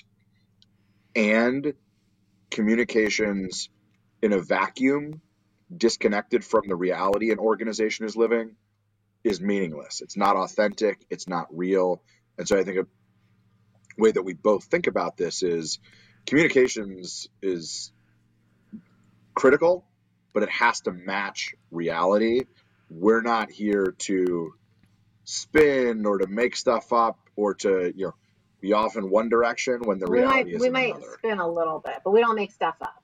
And communications in a vacuum, disconnected from the reality an organization is living, is meaningless. It's not authentic. It's not real. And so I think a way that we both think about this is communications is critical, but it has to match reality. We're not here to spin or to make stuff up or to, you know, be off in one direction when the we reality might, is we another. might spin a little bit, but we don't make stuff up.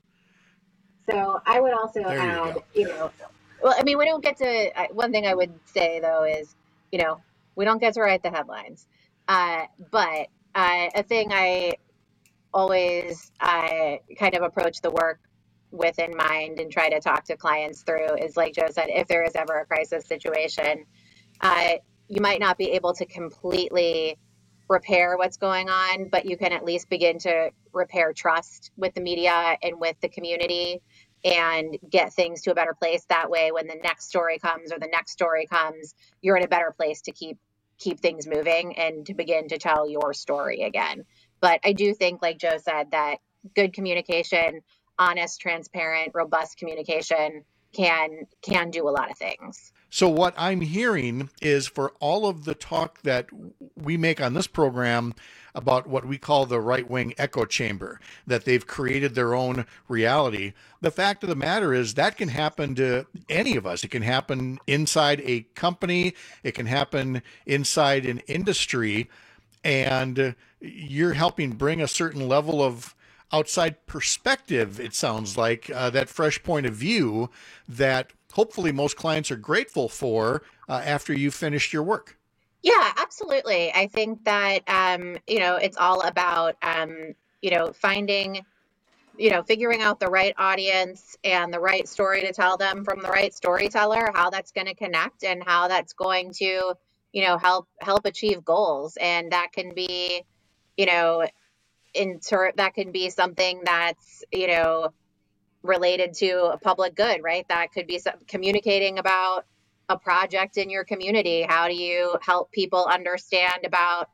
So I would also There you add, go. you know, well, I mean, we don't get to, I- one thing I would say though is, you know, we don't get to write the headlines. Uh, but uh, a thing I always uh, kind of approach the work with in mind and try to talk to clients through is, like Joe said, if there is ever a crisis situation, uh, you might not be able to completely repair what's going on, but you can at least begin to repair trust with the media and with the community and get things to a better place. That way, when the next story comes or the next story comes, you're in a better place to keep keep things moving and to begin to tell your story again. But I do think, like Joe said, that good communication, honest, transparent, robust communication can can do a lot of things. So what I'm hearing is, for all of the talk that we make on this program about what we call the right-wing echo chamber, that they've created their own reality, the fact of the matter is that can happen to any of us. It can happen inside a company. It can happen inside an industry. And you're helping bring a certain level of outside perspective, it sounds like, uh, that fresh point of view that hopefully most clients are grateful for uh, after you've finished your work. Yeah, absolutely. I think that, um, you know, it's all about, um, you know, finding, you know, figuring out the right audience and the right story to tell them from the right storyteller, how that's going to connect and how that's going to, you know, help, help achieve goals. And that can be, you know, inter that can be something that's, you know, related to a public good, right? That could be some, communicating about a project in your community. How do you help people understand about,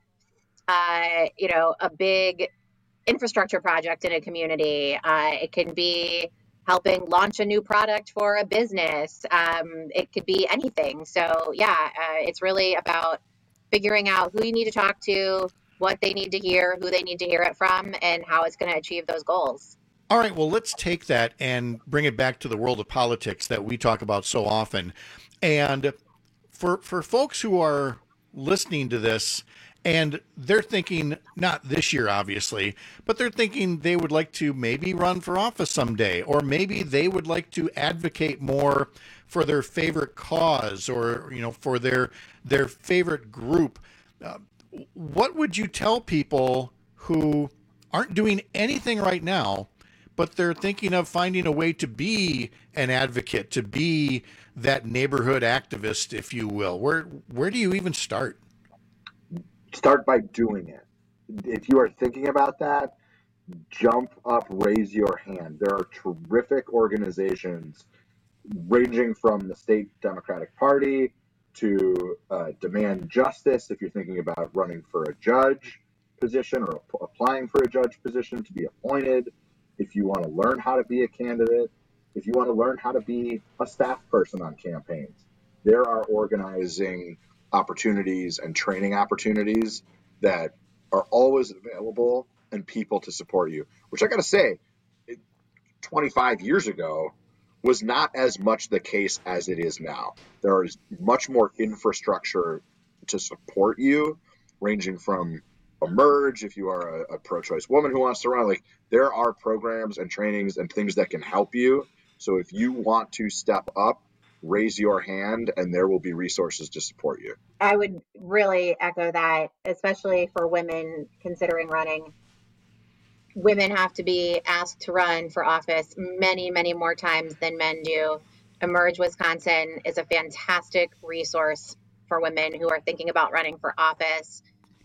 uh, you know, a big infrastructure project in a community? Uh, it can be helping launch a new product for a business. Um, it could be anything. So yeah, uh, it's really about figuring out who you need to talk to, what they need to hear, who they need to hear it from, and how it's going to achieve those goals. All right, well, let's take that and bring it back to the world of politics that we talk about so often. And for for folks who are listening to this and they're thinking, not this year, obviously, but they're thinking they would like to maybe run for office someday, or maybe they would like to advocate more for their favorite cause, or, you know, for their their favorite group. Uh, what would you tell people who aren't doing anything right now, but they're thinking of finding a way to be an advocate, to be that neighborhood activist, if you will? Where where do you even start? Start by doing it. If you are thinking about that, jump up, raise your hand. There are terrific organizations ranging from the state Democratic Party to uh, Demand Justice, if you're thinking about running for a judge position or ap- applying for a judge position to be appointed. If you want to learn how to be a candidate, if you want to learn how to be a staff person on campaigns, there are organizing opportunities and training opportunities that are always available and people to support you, which I got to say, it, twenty-five years ago was not as much the case as it is now. There is much more infrastructure to support you, ranging from Emerge, if you are a, a pro-choice woman who wants to run. Like, there are programs and trainings and things that can help you. So if you want to step up, raise your hand and there will be resources to support you. I would really echo that, especially for women considering running. Women have to be asked to run for office many, many more times than men do. Emerge Wisconsin is a fantastic resource for women who are thinking about running for office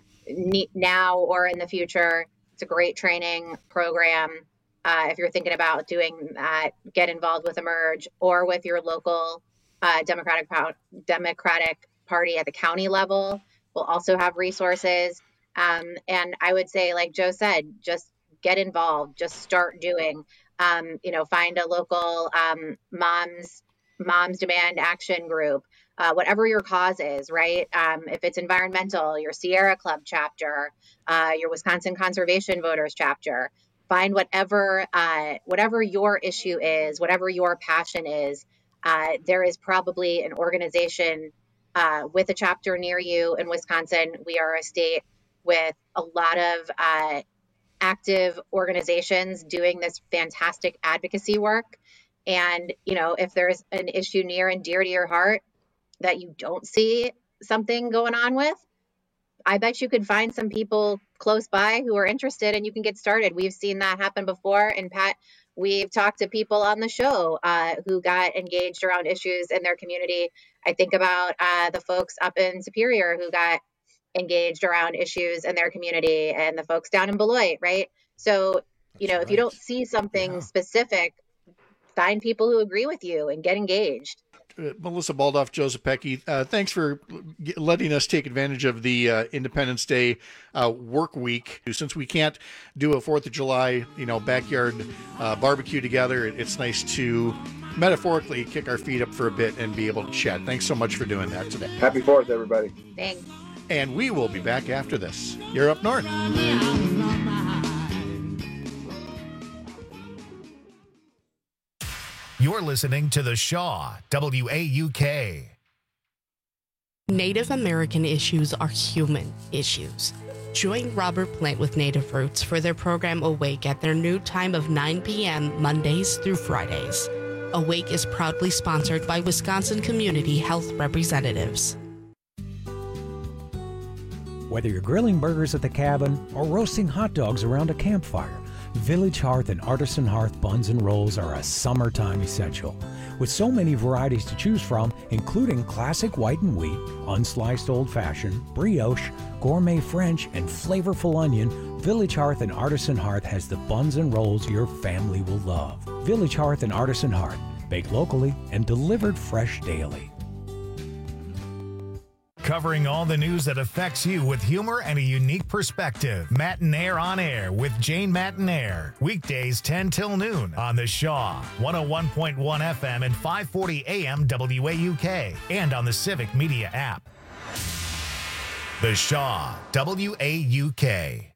now or in the future. It's a great training program. Uh, if you're thinking about doing that, get involved with Emerge or with your local uh, Democratic Democratic Party at the county level. We'll also have resources. Um, and I would say, like Joe said, just get involved, just start doing, um, you know, find a local um, moms, moms demand action group, uh, whatever your cause is, right? Um, if it's environmental, your Sierra Club chapter, uh, your Wisconsin Conservation Voters chapter, find whatever, uh, whatever your issue is, whatever your passion is. Uh, there is probably an organization uh, with a chapter near you in Wisconsin. We are a state with a lot of uh, active organizations doing this fantastic advocacy work. And, you know, if there's an issue near and dear to your heart that you don't see something going on with, I bet you could find some people close by who are interested and you can get started. We've seen that happen before. And Pat, we've talked to people on the show uh, who got engaged around issues in their community. I think about uh, the folks up in Superior who got engaged around issues in their community, and the folks down in Beloit, right? So, you know, That's if right. you don't see something yeah. specific, find people who agree with you and get engaged. Uh, Melissa Baldoff, Joseph Pecky, uh, thanks for g- letting us take advantage of the uh, Independence Day uh, work week. Since we can't do a fourth of July, you know, backyard uh, barbecue together, it's nice to metaphorically kick our feet up for a bit and be able to chat. Thanks so much for doing that today. Happy fourth, everybody. Thanks. And we will be back after this. You're up north. You're listening to The Shaw, W A U K. Native American issues are human issues. Join Robert Plant with Native Roots for their program Awake at their new time of nine p.m. Mondays through Fridays. Awake is proudly sponsored by Wisconsin Community Health Representatives. Whether you're grilling burgers at the cabin or roasting hot dogs around a campfire, Village Hearth and Artisan Hearth buns and rolls are a summertime essential. With so many varieties to choose from, including classic white and wheat, unsliced old-fashioned, brioche, gourmet French, and flavorful onion, Village Hearth and Artisan Hearth has the buns and rolls your family will love. Village Hearth and Artisan Hearth, baked locally and delivered fresh daily. Covering all the news that affects you with humor and a unique perspective. Matinaire on Air with Jane Matinaire. Weekdays ten till noon on The Shaw, one oh one point one F M and five forty A M W A U K, and on the Civic Media app. The Shaw, W A U K.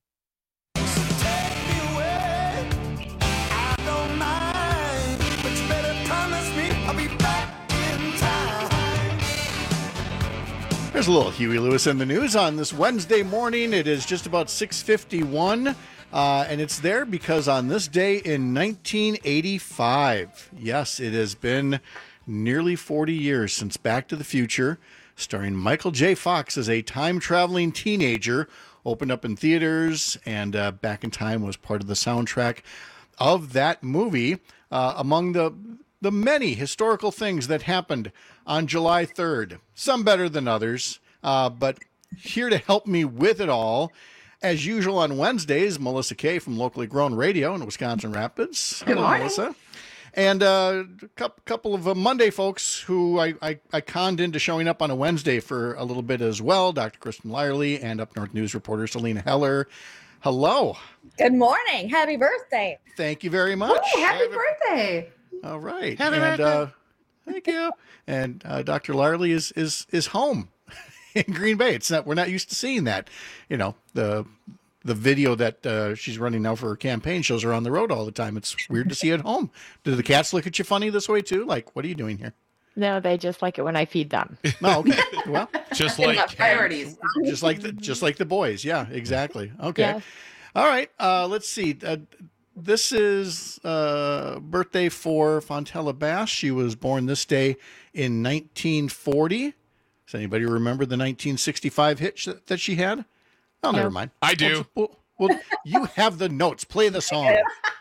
There's a little Huey Lewis in the news on this Wednesday morning. It is just about six fifty-one, uh, and it's there because on this day in nineteen eighty-five, yes, it has been nearly forty years since Back to the Future, starring Michael J. Fox as a time-traveling teenager, opened up in theaters, and uh, Back in Time was part of the soundtrack of that movie. Uh, among the the many historical things that happened on July third, some better than others, uh, but here to help me with it all, as usual on Wednesdays, Melissa Kay from Locally Grown Radio in Wisconsin Rapids. Good Hello, morning. Melissa. And uh, a couple of uh, Monday folks who I, I, I conned into showing up on a Wednesday for a little bit as well, Doctor Kristen Lyerly and Up North News reporter Selena Heller. Hello. Good morning. Happy birthday. Thank you very much. Oh, happy, happy birthday. All right. Happy and, birthday. Uh, thank you. And uh, Doctor Lyerly is is is home in Green Bay. It's not we're not used to seeing that. You know, the the video that uh, she's running now for her campaign shows her on the road all the time. It's weird to see at home. Do the cats look at you funny this way too? Like, what are you doing here? No, they just like it when I feed them. No, okay. Well, just like priorities. Just like the just like the boys. Yeah, exactly. Okay. Yes. All right. Uh, let's see. Uh, This is uh, birthday for Fontella Bass. She was born this day in nineteen forty. Does anybody remember the nineteen sixty-five hit sh- that she had? Oh, No. never mind. I do. Well, well, well, you have the notes. Play the song.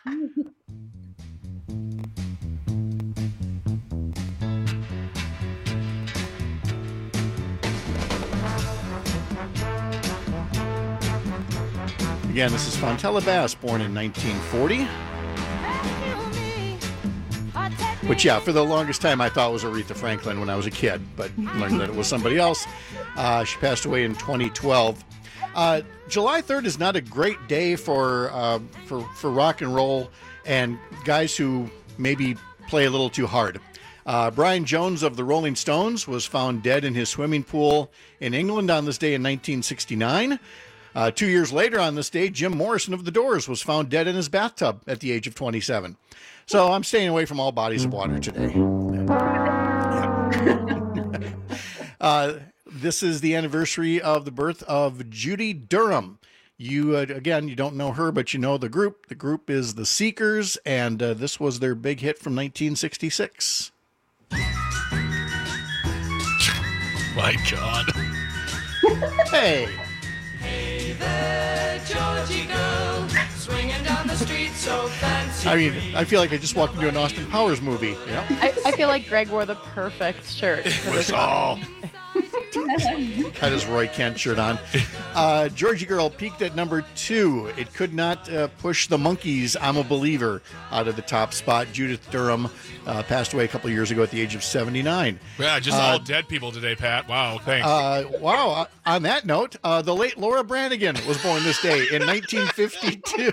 Again, this is Fontella Bass, born in nineteen forty. Which, yeah, for the longest time I thought was Aretha Franklin when I was a kid, but learned that it was somebody else. Uh, she passed away in twenty twelve. Uh, July third is not a great day for, uh, for for rock and roll and guys who maybe play a little too hard. Uh, Brian Jones of the Rolling Stones was found dead in his swimming pool in England on this day in nineteen sixty-nine. Uh, two years later on this day, Jim Morrison of The Doors was found dead in his bathtub at the age of twenty-seven. So I'm staying away from all bodies of water today. uh, this is the anniversary of the birth of Judy Durham. You, uh, again, you don't know her, but you know the group. The group is The Seekers, and uh, this was their big hit from nineteen sixty-six. My God. Hey. there, Georgie girl, swinging down the street so fancy. I mean, I feel like I just walked into an Austin Powers movie. You know? I, I feel like Greg wore the perfect shirt. for this Whistle. Had his Roy Kent shirt on. Uh, Georgie Girl peaked at number two. It could not uh, push the Monkees' I'm a Believer out of the top spot. Judith Durham uh, passed away a couple of years ago at the age of seventy-nine. Yeah, just Uh, all dead people today, Pat. Wow, thanks. Uh, wow. Uh, on that note, uh, the late Laura Branigan was born this day in nineteen fifty-two.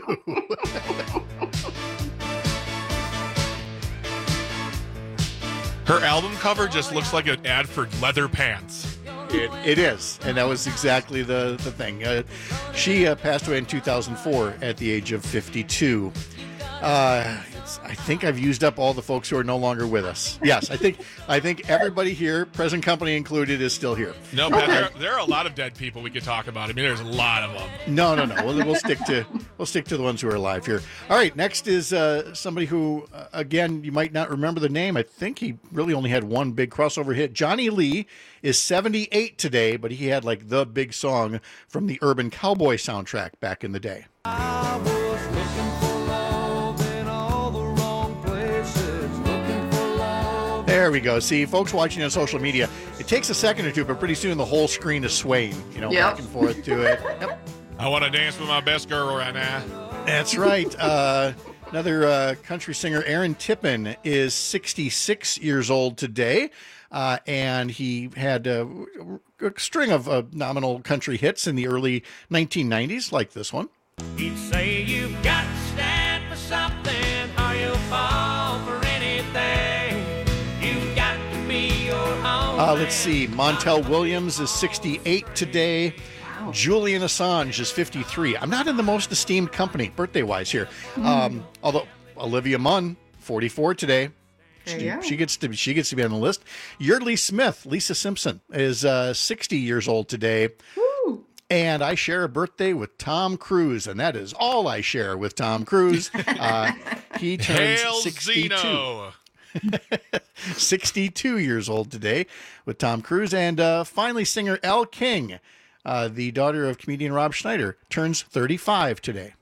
Her album cover just looks like an ad for leather pants. It, it is, and that was exactly the, the thing. Uh, she uh, passed away in two thousand four at the age of fifty-two. Uh, it's, I think I've used up all the folks who are no longer with us. Yes, I think I think everybody here, present company included, is still here. No, Pat, there, there are a lot of dead people we could talk about. I mean, there's a lot of them. No, no, no. We'll, we'll stick to we'll stick to the ones who are alive here. All right. Next is uh, somebody who, uh, again, you might not remember the name. I think he really only had one big crossover hit. Johnny Lee is seventy-eight today, but he had like the big song from the Urban Cowboy soundtrack back in the day. I was looking for love in all the wrong places, looking for love. There we go. See, folks watching on social media, it takes a second or two, but pretty soon the whole screen is swaying, you know, Yep. back and forth to it. Yep. I want to dance with my best girl right now. That's right. Uh, another uh, country singer, Aaron Tippin, is sixty-six years old today. Uh, and he had uh, a string of uh, nominal country hits in the early nineteen nineties, like this one. He'd say you've got to stand for something or you'll fall for anything. You've got to be your own. Uh, let's see. Montel Williams is sixty-eight today. Julian Assange is fifty-three. I'm not in the most esteemed company, birthday-wise here. Mm. Um, although Olivia Munn, forty-four today. There She, you go. she gets to be, she gets to be on the list. Yeardley Smith, Lisa Simpson, is uh, sixty years old today. And I share a birthday with Tom Cruise, and that is all I share with Tom Cruise. Uh, he turns Hail sixty-two. Zeno. sixty-two years old today with Tom Cruise. And uh, finally, singer Elle King, uh, the daughter of comedian Rob Schneider, turns thirty-five today.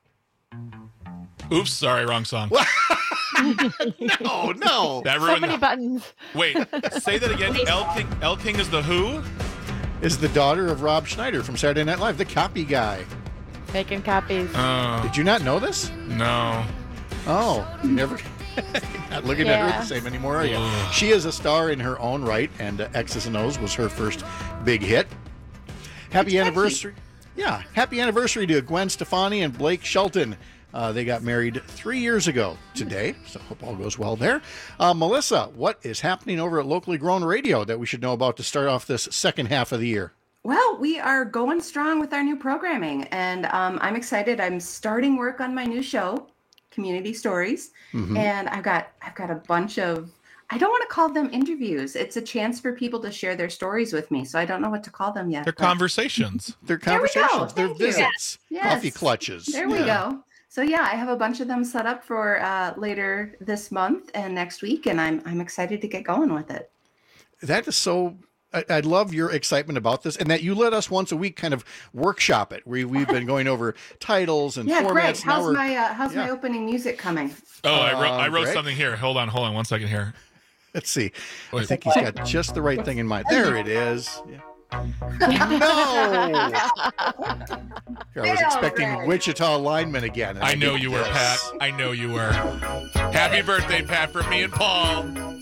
Oops, sorry, wrong song. no, no. That So ruined many the- buttons. Wait, say that again. El King, El King is the who? Is the daughter of Rob Schneider from Saturday Night Live, the copy guy. Making copies. Oh. Did you not know this? No. Oh, you never. Not looking at her Yeah. the same anymore, are you? Ugh. She is a star in her own right, and uh, X's and O's was her first big hit. Happy anniversary. Yeah, happy anniversary to Gwen Stefani and Blake Shelton. Uh, they got married three years ago today, so hope all goes well there. Uh, Melissa, what is happening over at Locally Grown Radio that we should know about to start off this second half of the year? Well, we are going strong with our new programming, and um, I'm excited. I'm starting work on my new show, Community Stories, Mhm. and I've got I've got a bunch of. I don't want to call them interviews. It's a chance for people to share their stories with me, so I don't know what to call them yet. They're but- conversations. They're There we go. conversations. They're Thank you. visits. Yes. Coffee clutches. There we Yeah. go. So yeah, I have a bunch of them set up for uh, later this month and next week, and I'm I'm excited to get going with it. That is so. I, I love your excitement about this, and that you let us once a week kind of workshop it. We we've been going over titles and Yeah, formats. Greg, Now how's we're- my uh, how's my yeah. opening music coming? Oh, I wrote, I Uh, wrote Greg? something here. Hold on, hold on, one second here. Let's see. I Wait. think he's got just the right thing in mind. There it is. Yeah. No! I was expecting Wichita lineman again. and I know did you were, this. Pat. I know you were. Happy birthday, Pat, from me and Paul.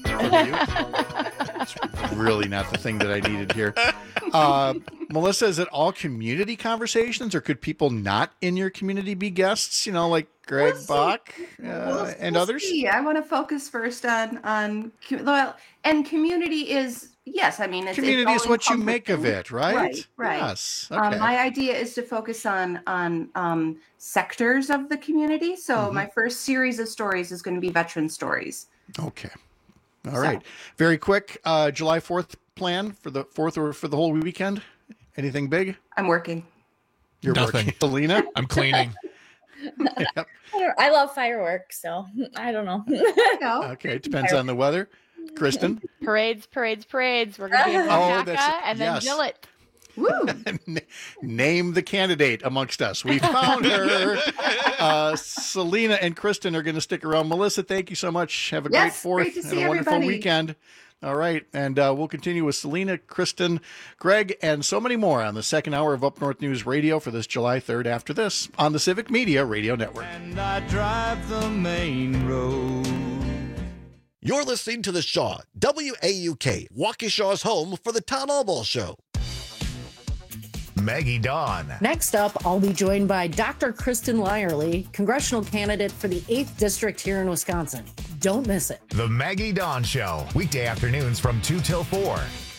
Really not the thing that I needed here. Uh, Melissa, is it all community conversations, or could people not in your community be guests? You know, like Greg Bach uh, We'll- and we'll others? see. I want to focus first on on com- well, and community is yes. I mean, it's, Community it's is what you make of all-encompassing. it, right? Right. Right. Yes. Um, Okay. my idea is to focus on on um, sectors of the community. So Mhm. my first series of stories is going to be veteran stories. Okay. All right. Very quick. Uh, July fourth plan for the fourth or for the whole weekend? Anything big? I'm working. You're Nothing. working. Alina? I'm cleaning. Uh, Yep. I, don't, I love fireworks, so I don't know. Okay. It depends on the weather. Kristen? Parades, parades, parades. We're going to be in Oh, Winnetka that's- and then yes. Gillette. Name the candidate amongst us. We found her. Uh, Selena and Kristen are going to stick around. Melissa, thank you so much. Have a Yes, great fourth great to and see a wonderful everybody. weekend. All right. And uh, we'll continue with Selena, Kristen, Greg, and so many more on the second hour of Up North News Radio for this July third after this on the Civic Media Radio Network. And I drive the main road. You're listening to The Shaw, W A U K, Waukesha's home for the Town Hall Ball Show. Maggie Dawn. Next up, I'll be joined by Doctor Kristen Lyerly, congressional candidate for the eighth District here in Wisconsin. Don't miss it. The Maggie Dawn Show, weekday afternoons from two till four.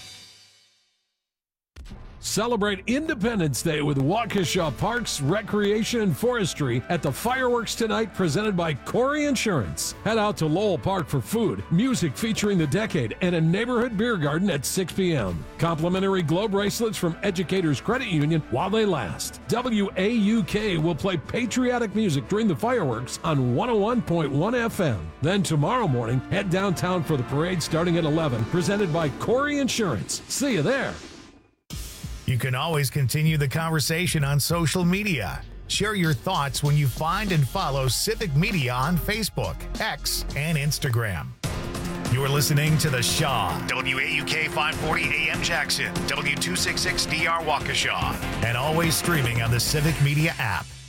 Celebrate Independence Day with Waukesha Parks, Recreation, and Forestry at the Fireworks Tonight presented by Corey Insurance. Head out to Lowell Park for food, music featuring the decade, and a neighborhood beer garden at six p.m. Complimentary glow bracelets from Educators Credit Union while they last. W A U K will play patriotic music during the fireworks on one oh one point one F M. Then tomorrow morning, head downtown for the parade starting at eleven, presented by Corey Insurance. See you there. You can always continue the conversation on social media. Share your thoughts when you find and follow Civic Media on Facebook, X, and Instagram. You're listening to The Shaw, W A U K five forty A M Jackson, W two sixty-six D R Waukesha, and always streaming on the Civic Media app.